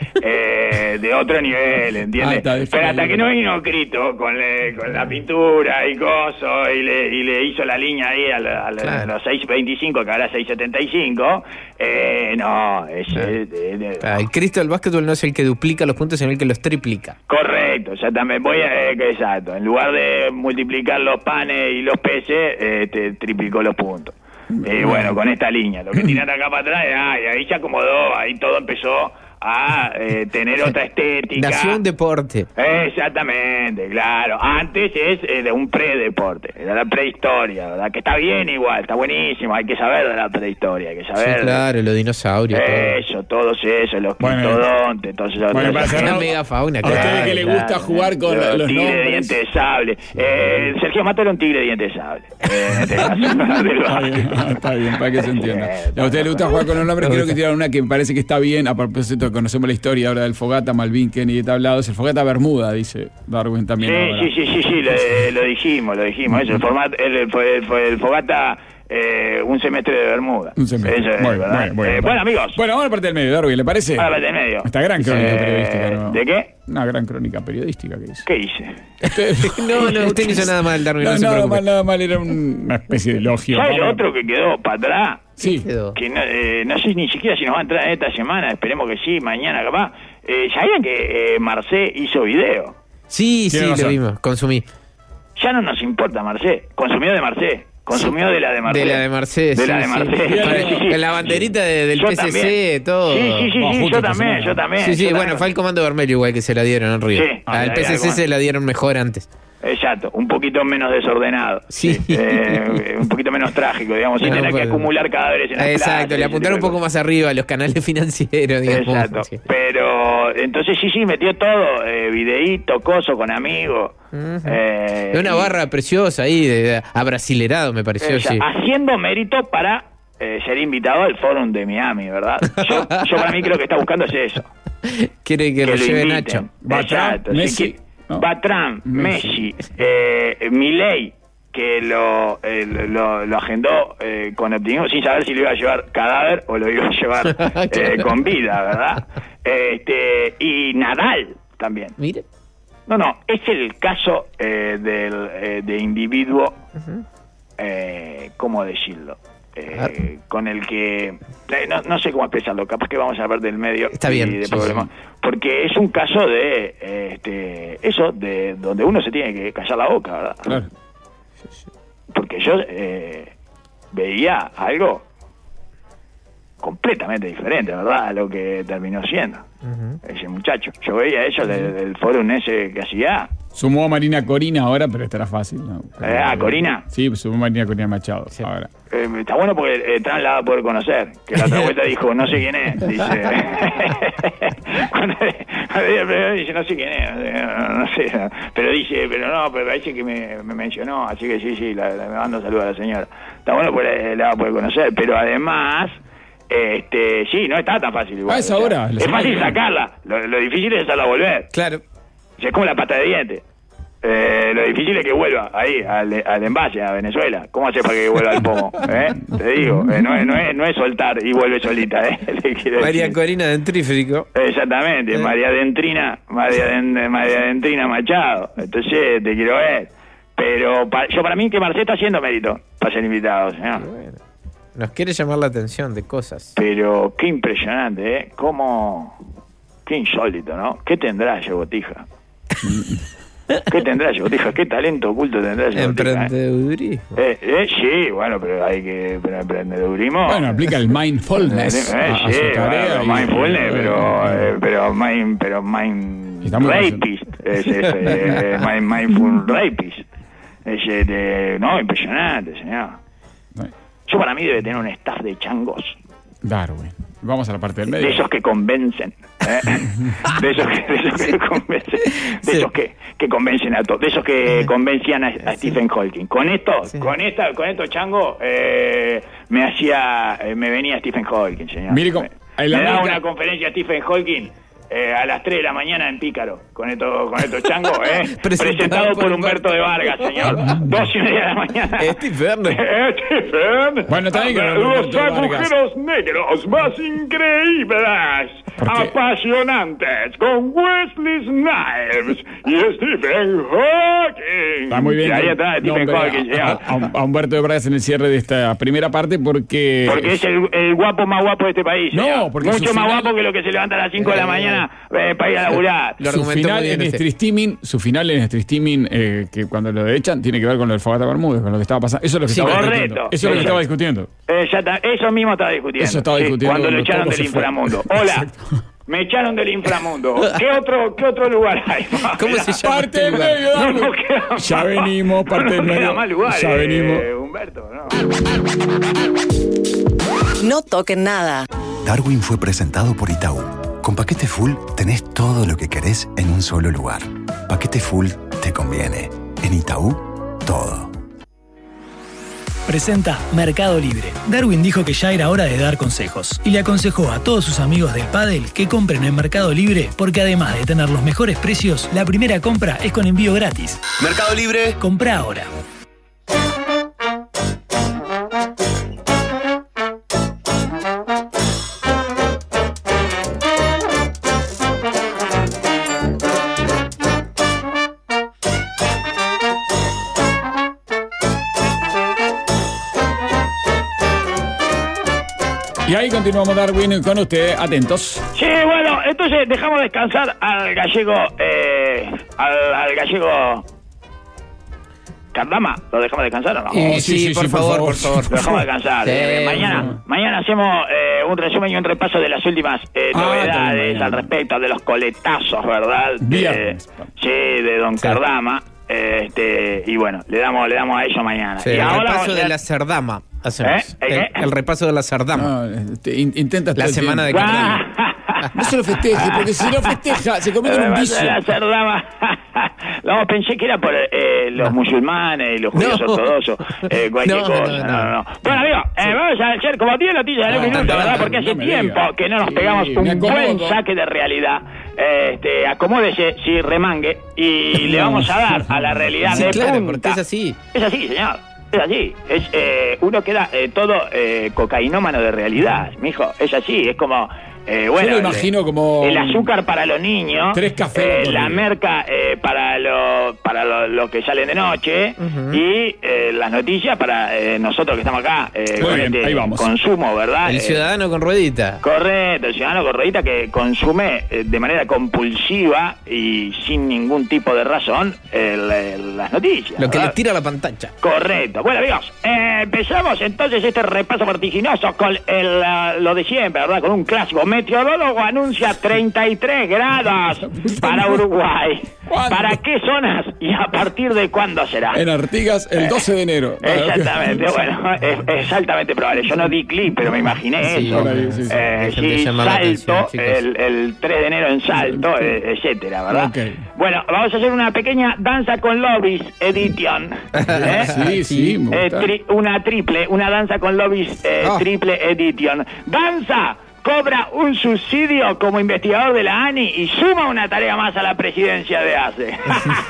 eh, de otro nivel, ¿entiendes? Ah, Pero hasta que no vino Cristo con, le, con la pintura y coso, y le, y le hizo la línea ahí a, la, a, la, claro. a los seis veinticinco, que ahora seis setenta y cinco, eh, no, es... Claro. Eh, de, de, ah, el Cristo del básquetbol no es el que duplica los puntos, sino el que los triplica. Correcto, ya también voy a... Eh, exacto. En lugar de multiplicar los panes y los peces, eh, te triplicó los puntos. Y eh, bueno, con esta línea, lo que tiran acá para atrás, ah, y ahí se acomodó, ahí todo empezó a eh, tener otra estética. Nació un deporte. Exactamente, claro. Antes es eh, de un predeporte, de la prehistoria, ¿verdad? Que está bien igual, está buenísimo, hay que saber de la prehistoria, hay que saber. Sí, claro, los dinosaurios. Eso, todo. todos esos, los bueno, quintodontes, todos esos. Bueno, para la megafauna. A usted que le gusta jugar con los, los tigre nombres. de diente de sable. Eh, Sergio Mata era un tigre de diente de sable. Eh, está, bien, está bien, para que se entienda. A usted le gusta jugar con los nombres, creo que tiraron una que me parece que está bien, a propósito, conocemos la historia ahora del Fogata, Malvin, Kennedy tablados, el Fogata Bermuda, dice Darwin también. Sí, ahora. sí, sí, sí, sí, lo, lo dijimos, lo dijimos. Eso, el, formato, el, fue, fue el Fogata, eh, un semestre de Bermuda. Un semestre. Eso es, bueno, ¿verdad? bueno, bueno, eh, bueno, amigos. Bueno, vamos a la parte del medio, Darwin, ¿le parece? A la parte del medio. Esta gran crónica eh, periodística, ¿no? ¿De qué? Una gran crónica periodística que hice. ¿Qué hice? Usted, no, no, usted no hizo nada mal, Darwin. No, no, no nada mal, nada mal, era un, una especie de elogio. ¿Sabes lo otro que quedó para atrás? Sí. Que no, eh, no sé ni siquiera si nos va a entrar esta semana, esperemos que sí, mañana capaz. Eh, ¿Sabían que eh, Marcé hizo video? Sí, sí, lo vimos, consumí. Ya no nos importa Marcé, consumió de Marcé. Consumió sí. de la de Marcé. De la de Marcé, De sí, la de Marcé. Sí. Sí, sí, sí. En la banderita de, del yo P C C, también. todo. Sí, sí, sí, oh, sí yo también, yo también. Sí, sí, yo bueno, también. fue el Comando Vermelho igual que se la dieron en Río. Sí. Al P C C se la dieron mejor antes. Exacto, un poquito menos desordenado. Sí. Eh, un poquito menos trágico, digamos, sin no, tener pero... que acumular cadáveres en la Exacto, le apuntaron un poco más arriba a los canales financieros, digamos. Exacto, sí. Pero entonces sí, sí, metió todo, eh, videíto, coso con amigos. Uh-huh. eh, una barra preciosa ahí, de, abrasilerado me pareció, eh, sí. Haciendo mérito para eh, ser invitado al Fórum de Miami, ¿verdad? Yo, yo para mí creo que está buscando es eso. Quiere que, que lo, lo lleve inviten. Nacho. Va Exacto. Trump, Messi. Si que, No. Va Trump, Messi, eh, Milei, que lo, eh, lo, lo agendó eh, con optimismo sin saber si lo iba a llevar cadáver o lo iba a llevar eh, con vida, ¿verdad? Este, y Nadal también. Mire. No, no, es el caso eh, del eh, de individuo, Uh-huh. eh, ¿cómo decirlo? Eh, con el que eh, no, no sé cómo expresarlo, capaz que vamos a hablar del medio. Está bien, y de sí, problemas, sí. Porque es un caso de eh, este eso de donde uno se tiene que callar la boca, ¿verdad? Claro. Porque yo eh, veía algo completamente diferente, ¿verdad? A lo que terminó siendo Uh-huh. ese muchacho. Yo veía eso del, del foro ese que hacía. Sumó a Marina Corina ahora, pero estará fácil, ¿no? Eh, ah, ¿Corina? Sí, sumó a Marina Corina Machado Sí. ahora. Eh, está bueno porque eh, Trump la va a poder conocer. Que la otra vuelta dijo, no sé quién es. Dice, cuando, cuando dice, no sé quién es. No, no sé. Pero dice, pero no, pero parece que me, me mencionó. Así que sí, sí, la, la, me mando saludos a la señora. Está bueno porque la va a poder conocer. Pero además, este sí, no está tan fácil igual. Ah, es ahora. O sea, es fácil sacarla. Lo, lo difícil es hacerla volver. Claro. O sea, es como la pata de diente. Eh, lo difícil es que vuelva ahí, al, al envase, a Venezuela. ¿Cómo hace para que vuelva al pomo? ¿Eh? Te digo, eh, no, es, no, es, no es soltar y vuelve solita. ¿eh? Le quiero María decir. Corina Dentrífrico. Exactamente, ¿Eh? María Dentrina, María, Den, María Dentrina Machado. Entonces, te quiero ver. Pero pa, yo para mí que Marcelo está haciendo mérito para ser invitado, señor. Bueno, nos quiere llamar la atención de cosas. Pero qué impresionante, ¿eh? Cómo... Qué insólito, ¿no? ¿Qué tendrá Yegotija? ¿Qué tendrá Yegotija? ¿Qué talento oculto tendrá Yegotija? Emprendedurismo. Eh, eh, sí, bueno, pero hay que... Pero emprendedurismo... Bueno, aplica el mindfulness Eh, a, a sí, su tarea. bueno, y- mindfulness, pero, eh, eh, pero mind, pero mind Está muy rapist, es ese, eh, mind, mindful rapist, es este, no, impresionante, señor. eh, Yo para mí debe tener un staff de changos, Darwin. Vamos a la parte del de medio. esos que convencen, ¿eh? de esos que, de esos que convencen, de Sí. esos que, que convencen a todos, de esos que convencían a, a Sí. Stephen Hawking. Con esto, Sí. con esta, con estos changos, eh, me hacía, eh, me venía Stephen Hawking, señor. Mire cómo- me el me daba América- una conferencia a Stephen Hawking eh, a las tres de la mañana en Pícaro, con estos, con estos changos, ¿eh? Presentado, Presentado por Humberto de Vargas, señor. Dos y media de la mañana. Stephen. Stephen. Bueno, está bien que Los agujeros negros más increíbles, apasionantes, con Wesley Snipes y Stephen Hawking. Está muy bien. Y ahí está Stephen Hawking. A, a, a Humberto de Vargas en el cierre de esta primera parte porque... Porque es el, el guapo más guapo de este país. No, señor. porque Mucho más final... guapo que lo que se levanta a las cinco de la mañana eh, para ir a laburar. Su final en este streaming, su final en este streaming, eh, que cuando lo echan, tiene que ver con lo del Fogata Bermúdez, con lo que estaba pasando. Eso es lo que sí, estaba correcto. discutiendo. Eso es lo que estaba discutiendo. Exacto. Eso mismo estaba discutiendo. Eso estaba sí, discutiendo. Cuando lo echaron del inframundo. Hola. Exacto. Me echaron del inframundo. ¿Qué otro, qué otro lugar hay? ¿Cómo se llama? Parte del medio, no, no queda Ya más, venimos, parte no del medio. Queda más lugar, ya eh, venimos. Humberto, no. No toquen nada. Darwin fue presentado por Itaú. Con Paquete Full tenés todo lo que querés en un solo lugar. Paquete Full te conviene. En Itaú, todo. Presenta Mercado Libre. Darwin dijo que ya era hora de dar consejos y le aconsejó a todos sus amigos del pádel que compren en Mercado Libre porque además de tener los mejores precios, la primera compra es con envío gratis. Mercado Libre. Compra ahora. Y ahí continuamos, Darwin, con usted, atentos. Sí, bueno, entonces dejamos descansar al gallego, eh, al, al gallego Cardama. ¿Lo dejamos descansar o no? Eh, sí, sí, sí, por, sí, favor, por favor, por favor. Lo dejamos descansar. Sí, eh, mañana, no. mañana hacemos eh, un resumen y un repaso de las últimas eh, ah, novedades al respecto de los coletazos, ¿verdad? De, sí, de Don sí. Cardama. Este, y bueno, le damos le damos a ello mañana. Sí, y el ahora repaso a... de la Cerdama hacemos. ¿Eh? El, el repaso de la Cerdama. No, este, intenta la semana de Cardama. No se lo festeje, porque si no festeja, se convierte en un vicio. La Cerdama. No, pensé que era por eh, los no. musulmanes y los judíos no. ortodoxos. Eh, cualquier no, cosa. No, no, no. no. Bueno, amigos, sí. eh, vamos a hacer como diez noticias en un minuto, ¿verdad? Porque hace no tiempo diga. que no nos sí, pegamos un buen saque de realidad. Este, acomódese, sí, remangue, y le vamos a dar a la realidad sí, de claro, punta. Porque es así. Es así, señor. Es así. Es, eh, uno queda eh, todo eh, cocainómano de realidad, mijo. Es así. Es como... Eh, bueno, yo lo imagino el, como... El azúcar para los niños. Tres cafés. Eh, la merca eh, para los para lo, lo que salen de noche. Uh-huh. Y eh, las noticias para eh, nosotros que estamos acá. Eh, con bien, este ahí vamos. Consumo, ¿verdad? El eh, ciudadano con ruedita. Correcto, el ciudadano con ruedita que consume eh, de manera compulsiva y sin ningún tipo de razón el, el, las noticias. Lo que ¿verdad? le tira a la pantalla. Correcto. Bueno, amigos, eh, empezamos entonces este repaso vertiginoso con el, uh, lo de siempre, ¿verdad? Con un clásico. Meteorólogo anuncia treinta y tres grados para Uruguay. ¿Cuándo? ¿Para qué zonas y a partir de cuándo será? En Artigas el doce de enero. Exactamente, bueno, es, es altamente probable. Yo no di clip, pero me imaginé sí, eso. Ahí, sí, sí. Eh, sí, Salto, el, el tres de enero en Salto, eh, etcétera, ¿verdad? Okay. Bueno, vamos a hacer una pequeña danza con lobbies edition. ¿eh? Sí, sí, eh, tri, una triple, una danza con lobbies eh, oh. triple edition. Danza cobra un subsidio como investigador de la ANI y suma una tarea más a la presidencia de A C E.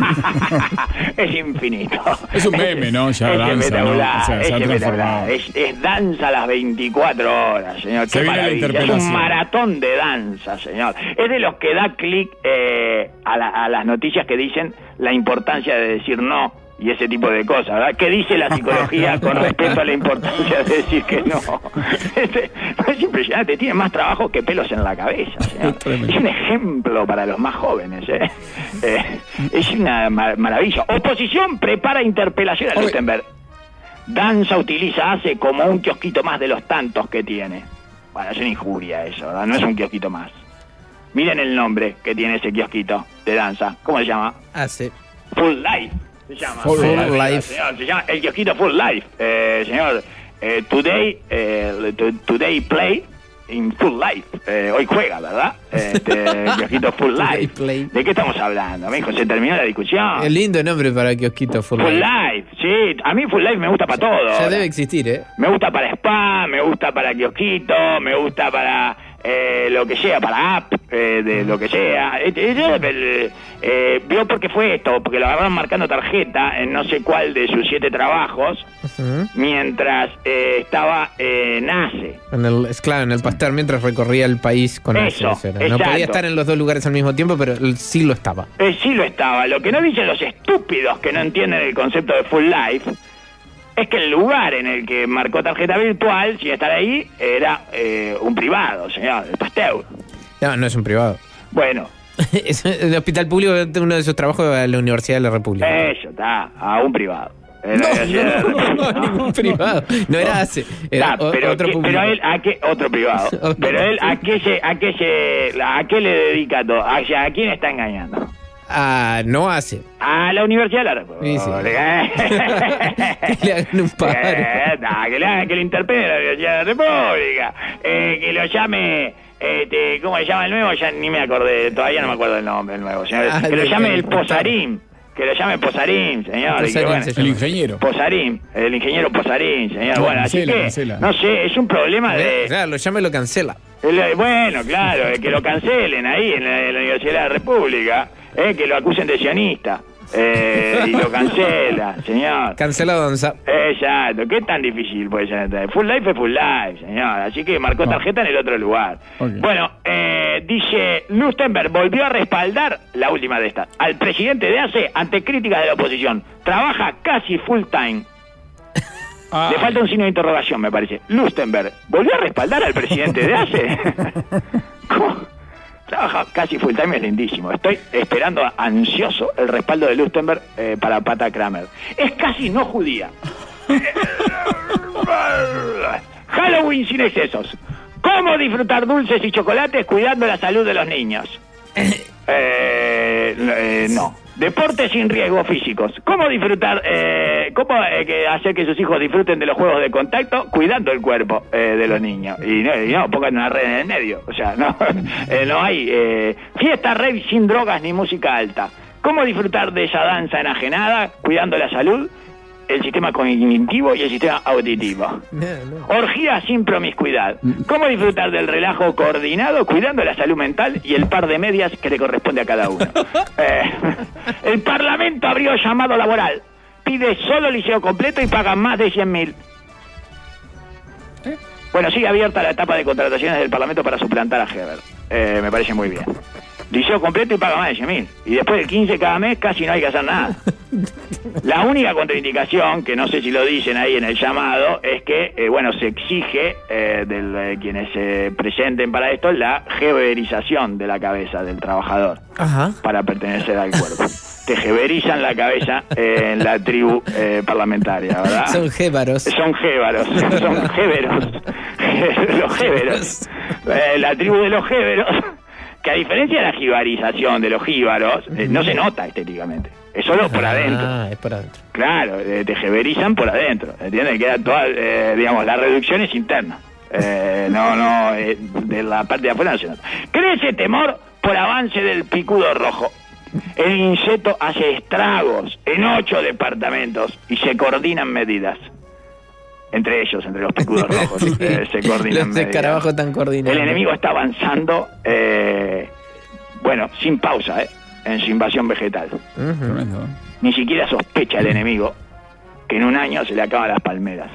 Es infinito. Es un meme, ¿no? Ya es danza, espectacular, ¿no? O sea, es, se ha espectacular. Es, es danza a las veinticuatro horas, señor. Se Qué viene maravilla. la Es un maratón de danza, señor. Es de los que da clic eh, a, la, a las noticias que dicen la importancia de decir no y ese tipo de cosas, ¿verdad? ¿Qué dice la psicología con respecto a la importancia de decir que no? Este, es impresionante, tiene más trabajo que pelos en la cabeza, señor. Es un ejemplo para los más jóvenes, ¿eh? eh es una mar maravilla. Oposición prepara interpelación a Luttenberg. Danza utiliza A C E como un kiosquito más de los tantos que tiene. Bueno, es una injuria eso, ¿verdad? No es un kiosquito más. Miren el nombre que tiene ese kiosquito de danza. ¿Cómo se llama? A C E. Full Life. Se llama. Full Life. Life. Señor, se llama el kiosquito Full Life. Eh, señor, eh, today, eh, today play in Full Life. Eh, hoy juega, ¿verdad? Este, el kiosquito Full Life. ¿De qué estamos hablando, mijo? Se terminó la discusión. Es lindo nombre para el kiosquito Full, Full Life. Life, sí. A mí Full Life me gusta para todo. Ya debe existir, ¿eh? Me gusta para spa, me gusta para kiosquito, me gusta para eh, lo que sea, para app, eh, de lo que sea. Eh, eh, eh, vio por qué fue esto, porque lo agarraron marcando tarjeta en no sé cuál de sus siete trabajos, uh-huh. mientras eh, estaba en eh, A C E. En el, es claro, en el Pasteur, mientras recorría el país con eso, A C E. No podía estar en los dos lugares al mismo tiempo, pero sí lo estaba. Eh, sí lo estaba. Lo que no dicen los estúpidos que no entienden el concepto de full life es que el lugar en el que marcó tarjeta virtual, sin estar ahí, era eh, un privado, señor, el Pasteur. No, no es un privado. Bueno. Es el hospital público, uno de sus trabajos de la Universidad de la República. Eso, está, a un privado. No, no, no, no, ningún privado. No era A C E, era da, pero otro que, público. Pero él, ¿a qué? Otro privado. Pero él, ¿a qué se, a qué se, a qué le dedica todo? ¿A, a quién está engañando? Ah, no hace. A la Universidad de la República. Sí, sí. Que le hagan un paro. Eh, nah, que le hagan, que le interpele la Universidad de la República. Eh, que lo llame, este, ¿cómo se llama el nuevo? Ya ni me acordé, todavía no me acuerdo el nombre del nuevo. Señor. Ah, que lo llame el Posarín. Que lo llame Posarín, señor. Posarín, que, bueno, el ingeniero. Posarín, el ingeniero Posarín, señor. No, bueno, cancela, así que, cancela. no sé, es un problema de... Claro, lo llame y lo cancela. El, bueno, claro, que lo cancelen ahí en la, en la Universidad de la República, eh, que lo acusen de sionista, eh, y lo cancela, señor. Cancela Donza. Exacto, ¿qué tan difícil puede ser? Full life es full life, señor, así que marcó tarjeta en el otro lugar. Okay. Bueno, eh, dice, Lustenberg volvió a respaldar, la última de estas, al presidente de A C E ante críticas de la oposición. Trabaja casi full time. Ah. Le falta un signo de interrogación, me parece. Lustenberg, ¿volvió a respaldar al presidente de A C E? ¿Cómo? Trabaja casi full time, es lindísimo. Estoy esperando ansioso el respaldo de Lustenberg eh, para Pata Kramer. Es casi no judía. Halloween sin excesos. ¿Cómo disfrutar dulces y chocolates cuidando la salud de los niños? Eh, eh, no. Deportes sin riesgos físicos. ¿Cómo disfrutar, eh, cómo eh, que hacer que sus hijos disfruten de los juegos de contacto cuidando el cuerpo eh, de los niños? Y no, y no pongan una red en el medio. O sea, no, eh, no hay eh, fiesta rave sin drogas ni música alta. ¿Cómo disfrutar de esa danza enajenada cuidando la salud, el sistema cognitivo y el sistema auditivo? No, no. Orgía sin promiscuidad. ¿Cómo disfrutar del relajo coordinado cuidando la salud mental y el par de medias que le corresponde a cada uno? Eh, el Parlamento abrió llamado laboral. Pide solo liceo completo y paga más de cien mil. ¿Eh? Bueno, sigue abierta la etapa de contrataciones del Parlamento para suplantar a Heber. Eh, me parece muy bien. Liceo completo y paga más de cien mil. Y después del quince cada mes casi no hay que hacer nada. La única contraindicación, que no sé si lo dicen ahí en el llamado, es que, eh, bueno, se exige eh, de eh, quienes se presenten para esto la heberización de la cabeza del trabajador. Ajá. Para pertenecer al cuerpo. Te heberizan la cabeza eh, en la tribu eh, parlamentaria, ¿verdad? Son jébaros. Son jébaros, son jéberos. Los jéberos. Eh, la tribu de los jéberos. Que a diferencia de la jibarización de los jíbaros, eh, no se nota estéticamente. Es solo por adentro. Ah, es por adentro. Claro, eh, te jeberizan por adentro. ¿Entiendes? Queda toda, eh, digamos, la reducción es interna. Eh, no, no, eh, de la parte de afuera no se nota. Crece temor por avance del picudo rojo. El insecto hace estragos en ocho departamentos y se coordinan medidas. Entre ellos, entre los picudos rojos, sí, eh, se coordinan. Los escarabajos tan coordinados. El enemigo está avanzando, eh, bueno, sin pausa, eh, en su invasión vegetal. Uh-huh. Ni siquiera sospecha el enemigo que en un año se le acaban las palmeras.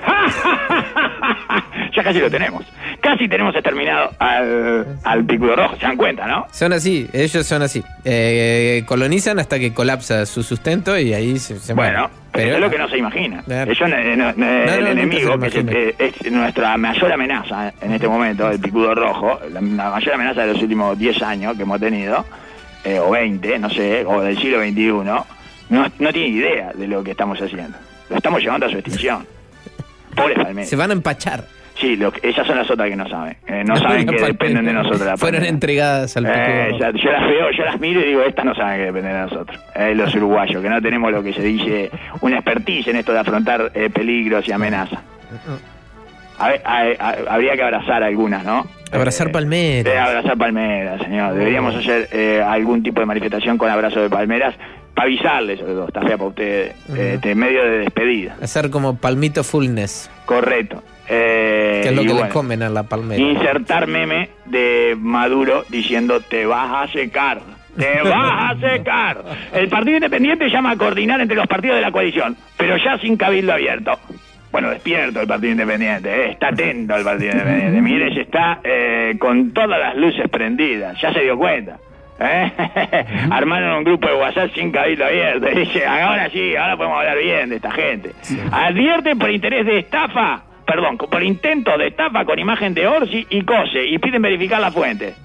Ya casi lo tenemos. Casi tenemos exterminado al, al picudo rojo. ¿Se dan cuenta, no? Son así, ellos son así. Eh, colonizan hasta que colapsa su sustento y ahí se, se Bueno, mueren. Pero es lo que no se imagina. Ellos, no, no, no, el no, enemigo, que es, es nuestra mayor amenaza en este momento, el picudo rojo, la, la mayor amenaza de los últimos diez años que hemos tenido, eh, o veinte, no sé, o del siglo veintiuno, no, no tiene idea de lo que estamos haciendo. Lo estamos llevando a su extinción. Pobres palmeras. Se van a empachar. Sí, lo, esas son las otras que no saben. Eh, no saben que dependen de nosotros. La Fueron palmera. entregadas al eh, ya, Yo las veo, yo las miro y digo, estas no saben que dependen de nosotros. Eh, los uruguayos, que no tenemos lo que se dice una expertise en esto de afrontar eh, peligros y amenazas. A ver, a, a, habría que abrazar algunas, ¿no? Abrazar eh, palmeras. Eh, abrazar palmeras, señor. Deberíamos hacer eh, algún tipo de manifestación con abrazo de palmeras para avisarles, sobre todo, está fea para ustedes, uh-huh. este medio de despedida. Hacer como palmito fullness. Correcto. Eh, que es lo que bueno, le comen a la palmera. Insertar meme de Maduro diciendo te vas a secar, te vas a secar. El Partido Independiente llama a coordinar entre los partidos de la coalición, pero ya sin cabildo abierto. Bueno, despierto el Partido Independiente, eh, está atento el Partido Independiente. Mire, se está eh, con todas las luces prendidas, ya se dio cuenta. ¿Eh? Armaron un grupo de WhatsApp sin cabildo abierto. Dice, ahora sí, ahora podemos hablar bien de esta gente. Sí. Advierten por interés de estafa, perdón, por intento de estafa con imagen de Orsi y Cose y piden verificar la fuente.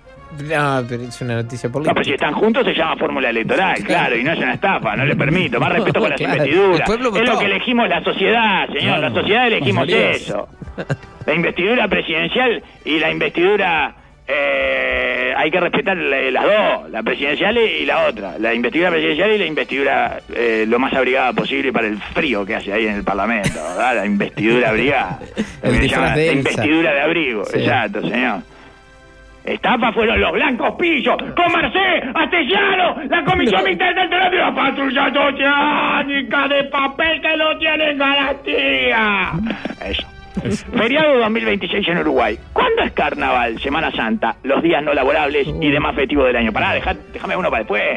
No, pero es una noticia política. No, pero si están juntos se llama fórmula electoral, claro, y no es una estafa, no le permito. Más respeto con las claro. investiduras. Es lo que elegimos la sociedad, señor. Claro. La sociedad elegimos eso. La investidura presidencial y la investidura... Eh, hay que respetar las dos, la presidencial y la otra, la investidura presidencial y la investidura eh, lo más abrigada posible para el frío que hace ahí en el Parlamento, ¿verdad? La investidura abrigada, el se llama, la investidura de abrigo, sí. Exacto, señor. Estafa fueron los blancos pillos, con Marcé, Astellano, la Comisión Mixta del Terreno y la patrulla oceánica de papel que no tienen garantía. Eso. Feriado dos mil veintiséis en Uruguay. ¿Cuándo es carnaval, Semana Santa, los días no laborables y demás festivos del año? Pará, dejá, déjame uno para después.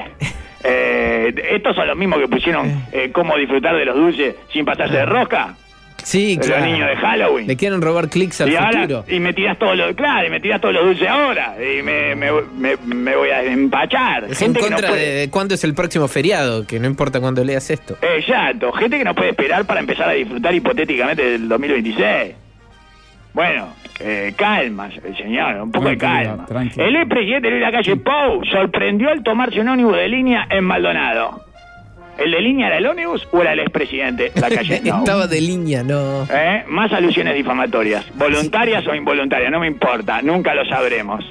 Eh, estos son los mismos que pusieron eh, cómo disfrutar de los dulces sin pasarse de rosca. Sí, de claro. Los niños de Halloween. Le quieren robar clics al y ahora, futuro. Y me tirás todo lo, claro, y me tirás todos los dulces ahora. Y me, me, me, me voy a empachar. Es gente en contra que no puede... de cuándo es el próximo feriado, que no importa cuándo leas esto. Exacto, gente que no puede esperar para empezar a disfrutar hipotéticamente del dos mil veintiséis. Bueno, eh, calma, señor, un poco tranquila, de calma. Tranquila. El expresidente Luis Lacalle Pou sorprendió al tomarse un ómnibus de línea en Maldonado. ¿El de línea era el ómnibus o era el expresidente Lacalle? No. Estaba de línea, no. ¿Eh? Más alusiones difamatorias, voluntarias o involuntarias, no me importa, nunca lo sabremos.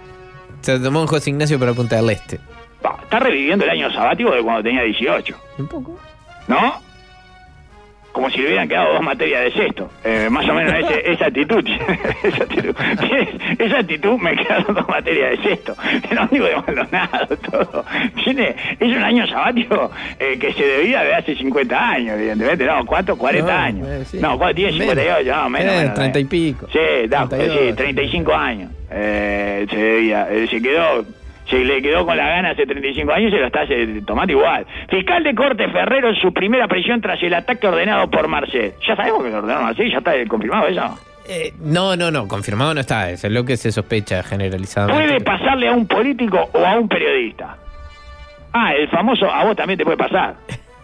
Se tomó un José Ignacio para Punta del Este. Bah, está reviviendo el año sabático de cuando tenía dieciocho. Un poco. ¿No? Como si le hubieran quedado dos materias de sexto. Eh, más o menos ese, esa actitud. esa actitud. Esa actitud me quedaron dos materias de sexto. El ómnibus de Maldonado, todo. Tiene, es un año sabático eh, que se debía de hace cincuenta años, evidentemente. No, ¿cuánto? cuarenta no, años. Eh, sí. No, ¿cuánto tiene? cincuenta y ocho, no, menos. Eh, menos treinta y pico. Sí, no, sí, treinta y cinco años. Eh, se debía. Eh, se quedó... Se le quedó con la gana hace treinta y cinco años y se lo está tomando igual. Fiscal de Corte Ferrero en su primera prisión tras el ataque ordenado por Marcet. Ya sabemos que lo ordenó Marcet, ya está confirmado eso. Eh, no, no, no, confirmado no está. Eso es lo que se sospecha generalizadamente. ¿Puede pasarle a un político o a un periodista? Ah, el famoso a vos también te puede pasar.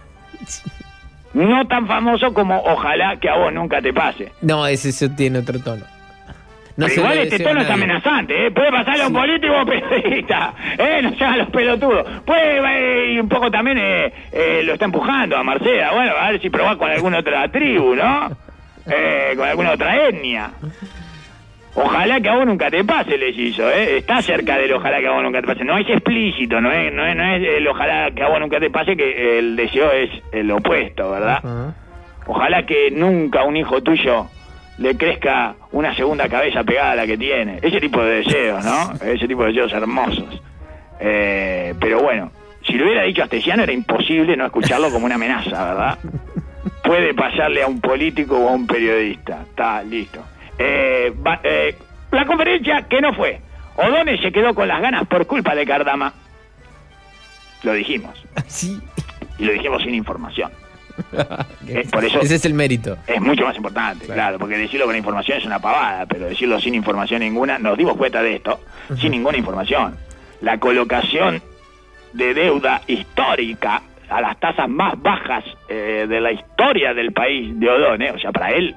No tan famoso como ojalá que a vos nunca te pase. No, ese, ese tiene otro tono. No pero igual este tono es amenazante, ¿eh? Puede pasarle a un político o periodista, ¿eh? No sean los pelotudos. Puede, eh, y un poco también eh, eh, lo está empujando a Marcela. Bueno, a ver si probá con alguna otra tribu, ¿no? Eh, con alguna otra etnia. Ojalá que a vos nunca te pase, les hizo, ¿eh? Está cerca del ojalá que a vos nunca te pase. No es explícito, no es, no es, no es el ojalá que a vos nunca te pase, que el deseo es el opuesto, ¿verdad? Uh-huh. Ojalá que nunca un hijo tuyo le crezca una segunda cabeza pegada a la que tiene. Ese tipo de deseos, ¿no? Ese tipo de deseos hermosos. Eh, pero bueno, si lo hubiera dicho Astesiano era imposible no escucharlo como una amenaza, ¿verdad? Puede pasarle a un político o a un periodista. Está, listo. Eh, va, eh, la conferencia que no fue. O'Donnell se quedó con las ganas por culpa de Cardama. Lo dijimos. Sí. Y lo dijimos sin información. Eh, por eso ese es el mérito. Es mucho más importante, claro. claro, porque decirlo con información es una pavada, pero decirlo sin información ninguna, nos dimos cuenta de esto, uh-huh. sin ninguna información. La colocación de deuda histórica a las tasas más bajas eh, de la historia del país de O'Donnell, o sea, para él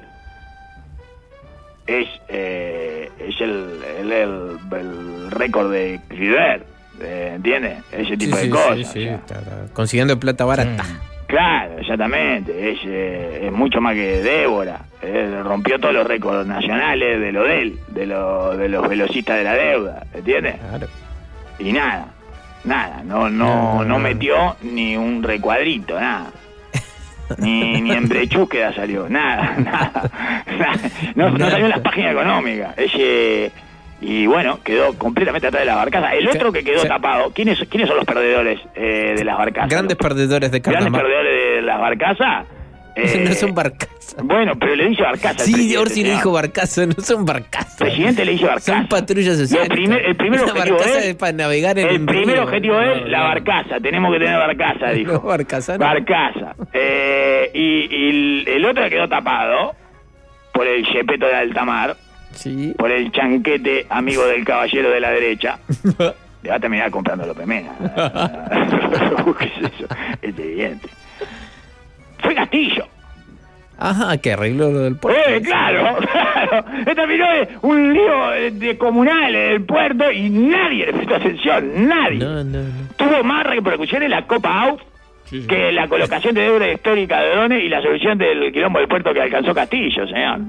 es eh, es el, el, el, el récord de River, eh, ¿entiendes? Ese tipo sí, de sí, cosas. Sí, sí, o sea. está, está. Consiguiendo plata barata. Sí. Claro, exactamente, es, eh, es mucho más que Débora, eh, rompió todos los récords nacionales de lo de él, de, lo, de los velocistas de la deuda, ¿entiendes? Claro. Y nada, nada, no, no, no, no metió ni un recuadrito, nada. Ni, ni en Brechúqueda salió, nada, nada, nada. No, no salió en las páginas económicas, ese... Y bueno, quedó completamente atrás de las barcazas. El otro que quedó sí. tapado, ¿quiénes, ¿quiénes son los perdedores eh, de las barcazas? Grandes los, perdedores de Cardama. Grandes perdedores de las barcazas, Eh, no son barcazas. Bueno, pero le dice barcaza. Sí, Orsi le dijo barcaza, no son barcazas. El presidente le dice barcaza. Son patrullas sociales. El primer, el primer Una objetivo barcaza es, es para navegar en el un primer río. objetivo No, es la no. barcaza. Tenemos que tener barcaza, dijo. No, barcaza no. Barcaza. Eh, y, y el, el otro quedó tapado por el Yepeto de Altamar, Sí. por el chanquete amigo del caballero de la derecha. Le va a terminar comprando López Mena. ¿Qué es eso? Es evidente. Fue Castillo. Ajá, que arregló lo del puerto. Eh, claro, claro. Terminó de un lío de comunal en el puerto y nadie le prestó atención, nadie. No, no, no. Tuvo más repercusiones la Copa Out Sí, sí. que la colocación de deuda histórica de drones y la solución del quilombo del puerto que alcanzó Castillo, señor.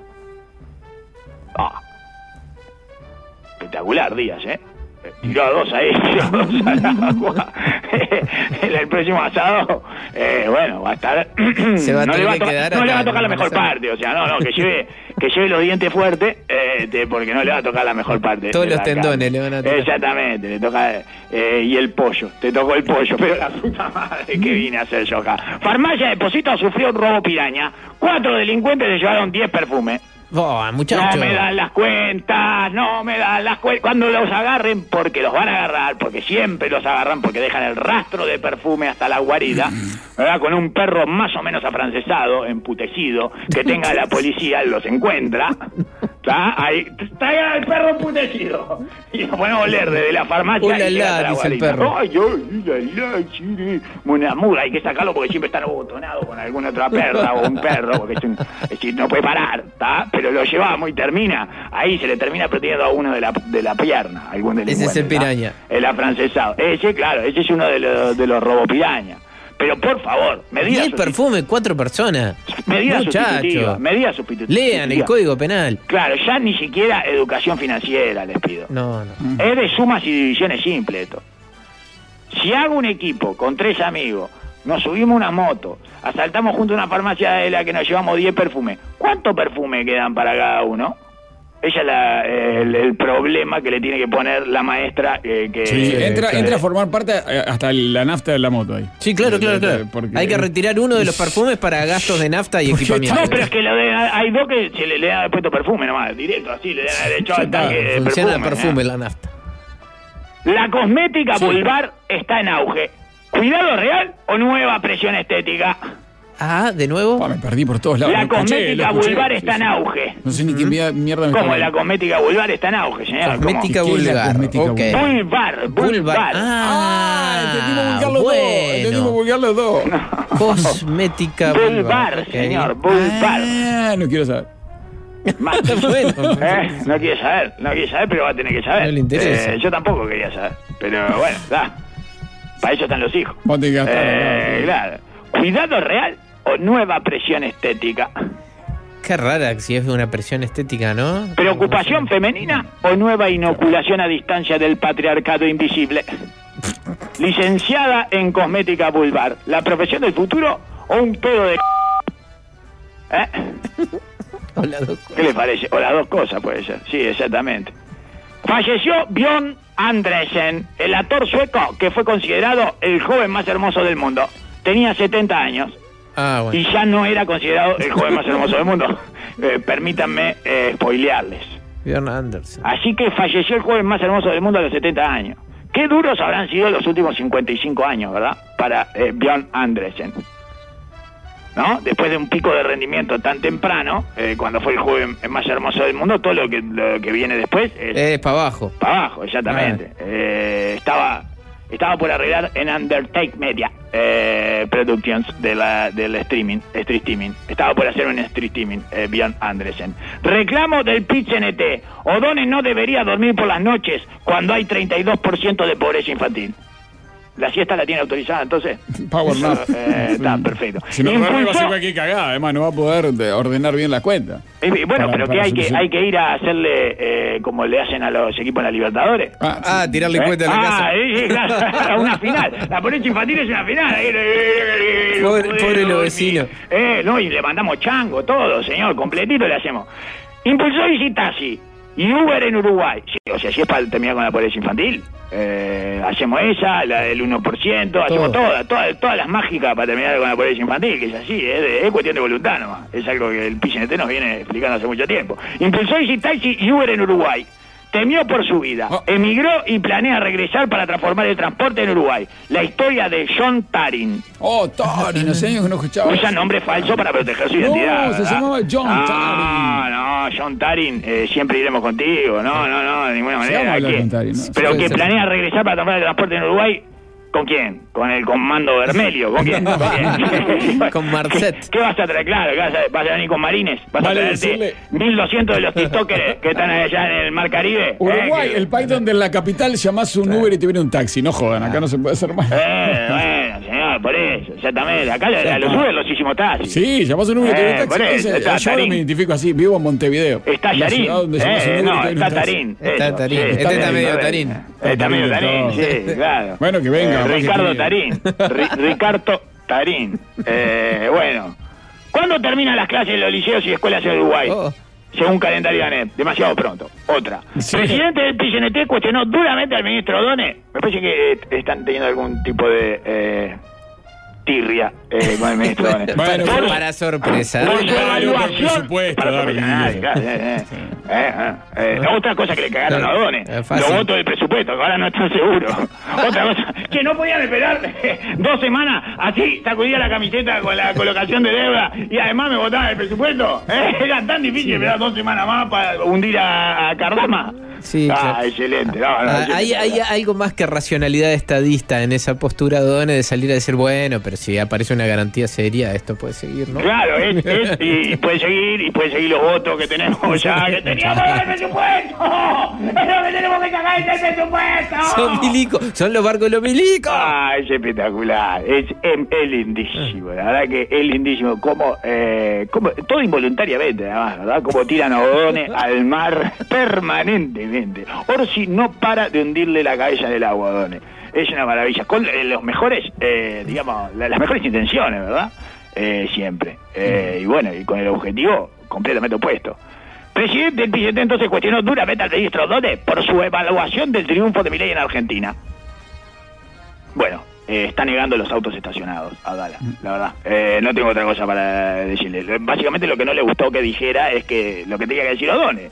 Ah. Espectacular, Díaz, ¿eh? Tiró a dos ahí, tiró a dos al agua. En el próximo asado, eh, bueno, va a estar. Se va a no le tener va a, que tocar, quedar no le va a acá, tocar la no mejor pasa. parte, o sea, no, no, que lleve, que lleve los dientes fuertes, eh, te- porque no le va a tocar la mejor parte. Todos de los la tendones carne. le van a tocar. Exactamente, le toca. Eh, y el pollo, te tocó el pollo, pero la puta madre, ¿qué vine a hacer yo acá? Farmacia Depósito sufrió un robo piraña. Cuatro delincuentes le llevaron diez perfumes. Oh, muchacho. No me dan las cuentas, no me dan las cuentas. Cuando los agarren, porque los van a agarrar, porque siempre los agarran, porque dejan el rastro de perfume hasta la guarida, ¿verdad? Con un perro más o menos afrancesado, emputecido, que tenga la policía, los encuentra. ¿Está? Ahí, traigan al perro emputecido. Y lo ponemos a oler desde la farmacia. Hola, y llega la, hasta la dice el guarida. perro. Ay, ay, ay, ay, sí, una mula, hay que sacarlo porque siempre está abotonado con alguna otra perra o un perro, porque es, un- es decir, no puede parar, ¿está? Pero lo llevamos y termina, ahí se le termina protegiendo a uno de la, de la pierna, algún delincuente. Ese es el ¿tá? piraña. El afrancesado. Ese, claro, ese es uno de los, de los robopirañas. Pero por favor, medidas diez perfumes, cuatro personas. Medidas sustitutivas, Muchacho. medidas sustitutivas. Lean el código penal. Claro, ya ni siquiera educación financiera les pido. No, no. Es de sumas y divisiones simple esto. Si hago un equipo con tres amigos, nos subimos una moto, asaltamos junto a una farmacia de la que nos llevamos diez perfumes, ¿cuántos perfumes quedan para cada uno? Ese es la, el, el problema que le tiene que poner la maestra. Eh, que, Sí, entra, que- entra a formar parte eh, hasta la nafta de la moto ahí. Sí, claro, claro, claro. Porque- Hay que retirar uno de los perfumes para gastos de nafta y equipamiento. No, pero es que lo de- hay dos que se le, le da puesto perfume nomás, directo, así, le dan derecho al tanque de Funciona perfume. el perfume, ¿eh? la nafta. La cosmética Sí. vulvar está en auge. ¿Cuidado real o nueva presión estética? Ah, de nuevo. Pa, me perdí por todos lados. La Lo escuché, cosmética lo escuché. vulvar Sí, está en sí. auge. No sé ni qué mierda mierda me ¿Cómo está la hablando. cosmética vulvar está en auge, señor? ¿Cómo? Cosmética ¿Qué es la vulgar. cosmética ok. vulgar? Vulvar, vulvar. Ah, entendimos vulgar los dos. Entendimos bueno. vulgar los dos. Cosmética vulgar. Vulvar, ok. señor, vulvar. Ah, no quiero saber. Más- Bueno. ¿Eh? No quiere saber, no quiere saber, pero va a tener que saber. No le interesa. Eh, yo tampoco quería saber, pero bueno, da. Para eso están los hijos. Vos tenés que gastar, Eh, claro. ¿Cuidado real o nueva presión estética? Qué rara si es una presión estética, ¿no? ¿Preocupación femenina o nueva inoculación a distancia del patriarcado invisible? Licenciada en cosmética vulvar, ¿la profesión del futuro o un pedo de... ¿Eh? O las dos cosas. ¿Qué le parece? O las dos cosas puede ser, sí, exactamente. Falleció Björn Andresen, el actor sueco que fue considerado el joven más hermoso del mundo. Tenía setenta años Ah, bueno. y ya no era considerado el joven más hermoso del mundo. Eh, permítanme eh, spoilearles. Björn Andersen. Así que falleció el joven más hermoso del mundo a los setenta años. Qué duros habrán sido los últimos cincuenta y cinco años, ¿verdad? Para eh, Björn Andresen. ¿No? Después de un pico de rendimiento tan temprano, eh, cuando fue el joven más hermoso del mundo, todo lo que, lo que viene después es Es para abajo. para abajo, exactamente. Eh, estaba estaba por arreglar en Undertake Media eh, Productions de la, del streaming, street streaming. Estaba por hacer un street streaming, eh, Björn Andresen. Reclamo del P I T C N T. O'Donnell no debería dormir por las noches cuando hay treinta y dos por ciento de pobreza infantil. ¿La siesta la tiene autorizada entonces? Power nap. Eh, está perfecto. Si no, va a Impulsó- hacer cualquier cagada. Además, no va a poder de- ordenar bien la cuenta. Eh, bueno, Para- pero para que hay que solucionar. hay que ir a hacerle eh, como le hacen a los equipos en la Libertadores. Ah, sí. Ah, tirarle ¿Eh? cuenta a la ah, casa. sí, sí, claro, una final. La ponencia infantil es una final. Ahí, eh, eh, no Pobre- pude pobre los dormir. vecinos. Eh, no, y le mandamos chango, todo, señor, completito le hacemos. Impulsó Visitasi y Uber en Uruguay. Sí, o sea, si es para terminar con la pobreza infantil, eh, hacemos esa, la del uno por ciento, Todo. hacemos todas, todas, todas las mágicas para terminar con la pobreza infantil, que es así, es, de, es cuestión de voluntad nomás. Es algo que el P C N T nos viene explicando hace mucho tiempo. Impulsó Easy Taxi y Uber en Uruguay. Temió por su vida, oh. emigró y planea regresar para transformar el transporte en Uruguay. La historia de John Tarin. Oh, Tarin, hace años que no escuchaba. Usa nombre falso para proteger su identidad. No, se llamaba John no, Tarin. No, no, John Tarin, eh, siempre iremos contigo. No, no, no, de ninguna manera. Que, con Tarin, ¿no? Pero sí, que sí. planea regresar para transformar el transporte en Uruguay. ¿Con quién? ¿Con el comando Vermelio? ¿Con quién? ¿Con, quién? Con Marcet. ¿Qué, ¿Qué vas a traer? Claro, ¿qué vas, a, vas a venir con marines. Vas vale, a traerte decirle... mil doscientos de los tiktokers que están allá en el Mar Caribe. Uruguay, eh, el país donde en la capital llamás un Uber y te viene un taxi. No jodan, acá no se puede hacer más. Eh, bueno, señor, por eso, exactamente. Acá a los Uber los hicimos taxis. Sí, llamás un Uber y te viene Eh, un taxi. por eso, Ese, está yo ahora Tarín. me identifico así, vivo en Montevideo. Está la Yarín. ciudad donde llamás un Eh, Uber y no, te viene está un taxi. Tarín. Está eso, Tarín. sí, Este está medio Tarín. Está medio Tarín, sí, claro. Bueno, que venga, Eh, capaz que Ricardo tiene- Tarín. Ri- Ricardo Tarín. Eh, bueno. ¿Cuándo terminan las clases en los liceos y escuelas en Uruguay? Oh. Según calendario de ANEP, demasiado pronto. Otra. Sí. Presidente del P C N T cuestionó duramente al ministro O'Donnell. Me parece que eh, están teniendo algún tipo de eh, tirria eh, con el ministro O'Donnell. Bueno, Por- Para sorpresa. por su Claro, evaluación. por supuesto, Para Darwin, sorpresa, eso. claro, eh, eh. Eh, eh, eh, otra cosa que le cagaron a O'Donnell, Es fácil. los votos del presupuesto, que ahora no están seguros. Otra cosa, que no podían esperar dos semanas así, sacudía la camiseta con la colocación de deuda y además me votaban el presupuesto. Eh, era tan difícil esperar dos semanas más para hundir a, a Cardama. Sí, ah, claro. excelente. No, no, Ah, excelente. hay, hay algo más que racionalidad estadista en esa postura de O'Donnell de salir a decir, bueno, pero si aparece una garantía seria, esto puede seguir, ¿no? Claro, es, es- y puede seguir, y puede seguir los votos que tenemos ya, que teníamos el presupuesto. Es lo que tenemos que sacar es el presupuesto. Son milicos, son los barcos de los milicos. Ah, es espectacular, es, es, es lindísimo, la verdad que es lindísimo, como, eh, como todo involuntariamente además, ¿verdad? Como tiran a O'Donnell al mar permanentemente. Orsi no para de hundirle la cabeza del agua a O'Donnell, es una maravilla, con eh, los mejores, eh, digamos, la- las mejores intenciones, ¿verdad? Eh, siempre, eh, y bueno, y con el objetivo completamente opuesto. Presidente del P C N T entonces cuestionó duramente al ministro O'Donnell por su evaluación del triunfo de Milei en Argentina. Bueno, eh, está negando los autos estacionados a Dala, la verdad. Eh, no tengo otra cosa para decirle. Básicamente lo que no le gustó que dijera es que lo que tenía que decir O'Donnell.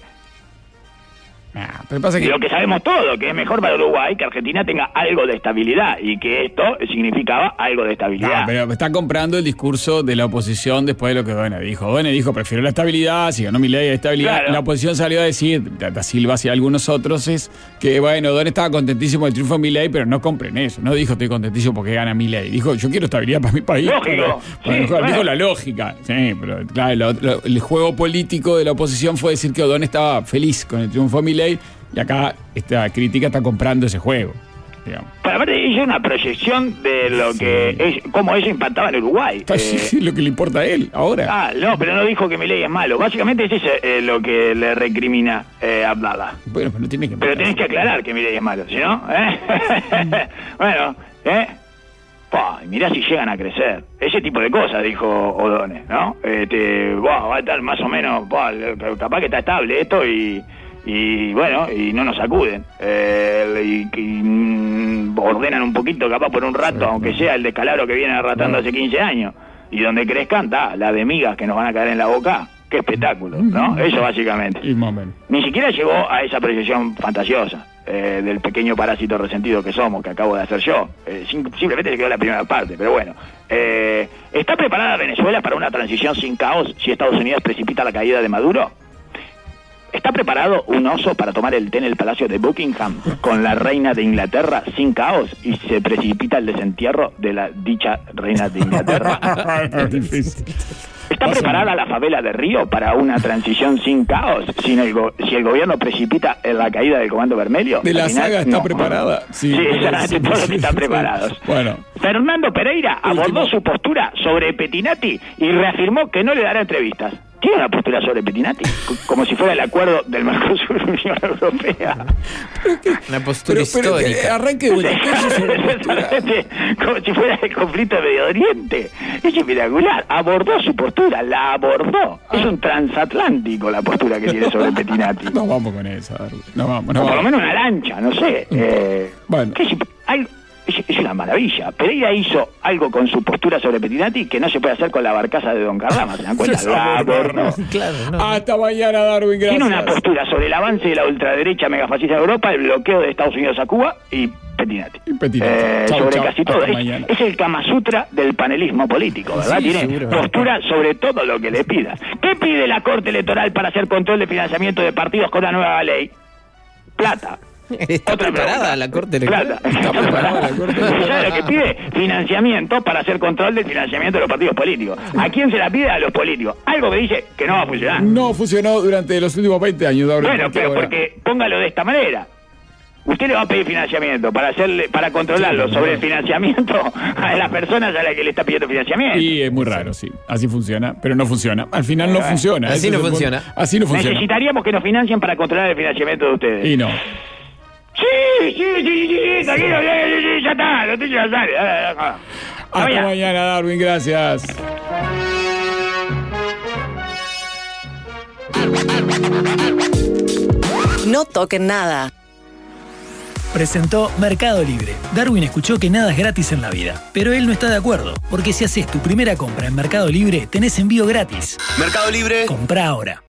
Nah, pero pasa Y que... lo que sabemos todo, que es mejor para Uruguay que Argentina tenga algo de estabilidad y que esto significaba algo de estabilidad. No, pero está comprando el discurso de la oposición después de lo que O'Donnell dijo. O'Donnell dijo, prefiero la estabilidad, si ganó Milei hay estabilidad. Claro. La oposición salió a decir, Da Silva y algunos otros, es que, bueno, O'Donnell estaba contentísimo del triunfo de Milei, pero no compren eso. No dijo, estoy contentísimo porque gana Milei. Dijo, yo quiero estabilidad para mi país. Lógico, Para- para sí, mejorar. claro. Dijo la lógica. Sí, pero claro, lo- lo- el juego político de la oposición fue decir que O'Donnell estaba feliz con el triunfo de Milei, y acá esta crítica está comprando ese juego, digamos. Pero aparte hizo una proyección de lo que es, cómo eso impactaba en Uruguay. Está Eh, sí, lo que le importa a él ahora. Ah, no, pero no dijo que Milei es malo. Básicamente es eso eh, lo que le recrimina eh, Abdallah. Bueno, pero no tiene que Pero tenés que aclarar que Milei es malo, ¿sí no? ¿Eh? Bueno, ¿eh? Pa, y mirá si llegan a crecer. Ese tipo de cosas, dijo O'Donnell, ¿no? Este, buah, va a estar más o menos, pa, capaz que está estable esto y, y bueno, y no nos sacuden. Eh, y, y, mm, ordenan un poquito, capaz por un rato, Sí, aunque no. sea el descalabro que viene arrastrando hace quince años. Y donde crezcan, está la de migas que nos van a caer en la boca. Qué espectáculo, ¿no? Eso básicamente. Y más o menos. Ni siquiera llegó a esa proyección fantasiosa eh, del pequeño parásito resentido que somos, que acabo de hacer yo. Eh, sim- simplemente se quedó la primera parte, pero bueno. Eh, ¿Está preparada Venezuela para una transición sin caos si Estados Unidos precipita la caída de Maduro? ¿Está preparado un oso para tomar el té en el Palacio de Buckingham con la reina de Inglaterra sin caos y se precipita el desentierro de la dicha reina de Inglaterra? Es difícil. ¿Está Pasa preparada la favela de Río para una transición sin caos sin el go- si el gobierno precipita en la caída del Comando Vermelho? De la Al final, saga está no. preparada. Sí, pero exactamente, todos los que están preparados. Bueno. Fernando Pereira abordó Último. su postura sobre Pettinati y reafirmó que no le dará entrevistas. tiene una postura sobre Pettinati, como si fuera el acuerdo del Mercosur Unión Europea. Una postura Pero, pero que histórica. arranque de vuelta. ¿Qué es eso? Como si fuera el conflicto de Medio Oriente. Es espectacular. Abordó su postura, la abordó. Es un transatlántico la postura que tiene sobre Pettinati. No vamos con esa, Darwin. No vamos, no O por lo vamos. menos una lancha, no sé. Eh, Bueno. ¿qué es, algo- es, es una maravilla. Pereira hizo algo con su postura sobre Pettinati que no se puede hacer con la barcaza de Don Carlama, ¿se dan cuenta? Se La abordó. abordó. Claro, no. Hasta mañana, Darwin. Gracias. Tiene una postura sobre el avance de la ultraderecha megafascista de Europa, el bloqueo de Estados Unidos a Cuba y Pettinati. Y Pettinati. Eh, Chau, sobre chau. casi todo. Hasta Es, mañana. es el Kama Sutra del panelismo político, ¿verdad? Sí, Tiene seguro. postura sobre todo lo que le pidas. ¿Qué pide la Corte Electoral para hacer control de financiamiento de partidos con una nueva ley? Plata. Está Otra preparada pregunta. la Corte Electoral. Plata. Está preparada la Corte Electoral. ¿Sabe lo que pide? Financiamiento para hacer control del financiamiento de los partidos políticos. ¿A quién se la pide? A los políticos. Algo que dice que no va a funcionar. No funcionó durante los últimos veinte años, Darwin. Bueno, ¿por qué pero ahora? porque póngalo de esta manera. Usted le va a pedir financiamiento para hacerle, para controlarlo Sí, sobre no. el financiamiento a las personas a las que le está pidiendo financiamiento. Y es muy raro, sí. Así funciona, pero no funciona. Al final no Bueno, funciona. así Ese no es el funciona. punto. Así no funciona. Necesitaríamos que nos financien para controlar el financiamiento de ustedes. Y no. Sí, sí, sí, sí, sí, tranquilo, sí, sí, sí, ya está, lo tengo ya sale. Hasta Vaya. mañana, Darwin. Gracias. No toquen nada. Presentó Mercado Libre. Darwin escuchó que nada es gratis en la vida, pero él no está de acuerdo, porque si haces tu primera compra en Mercado Libre, tenés envío gratis. Mercado Libre. Comprá ahora.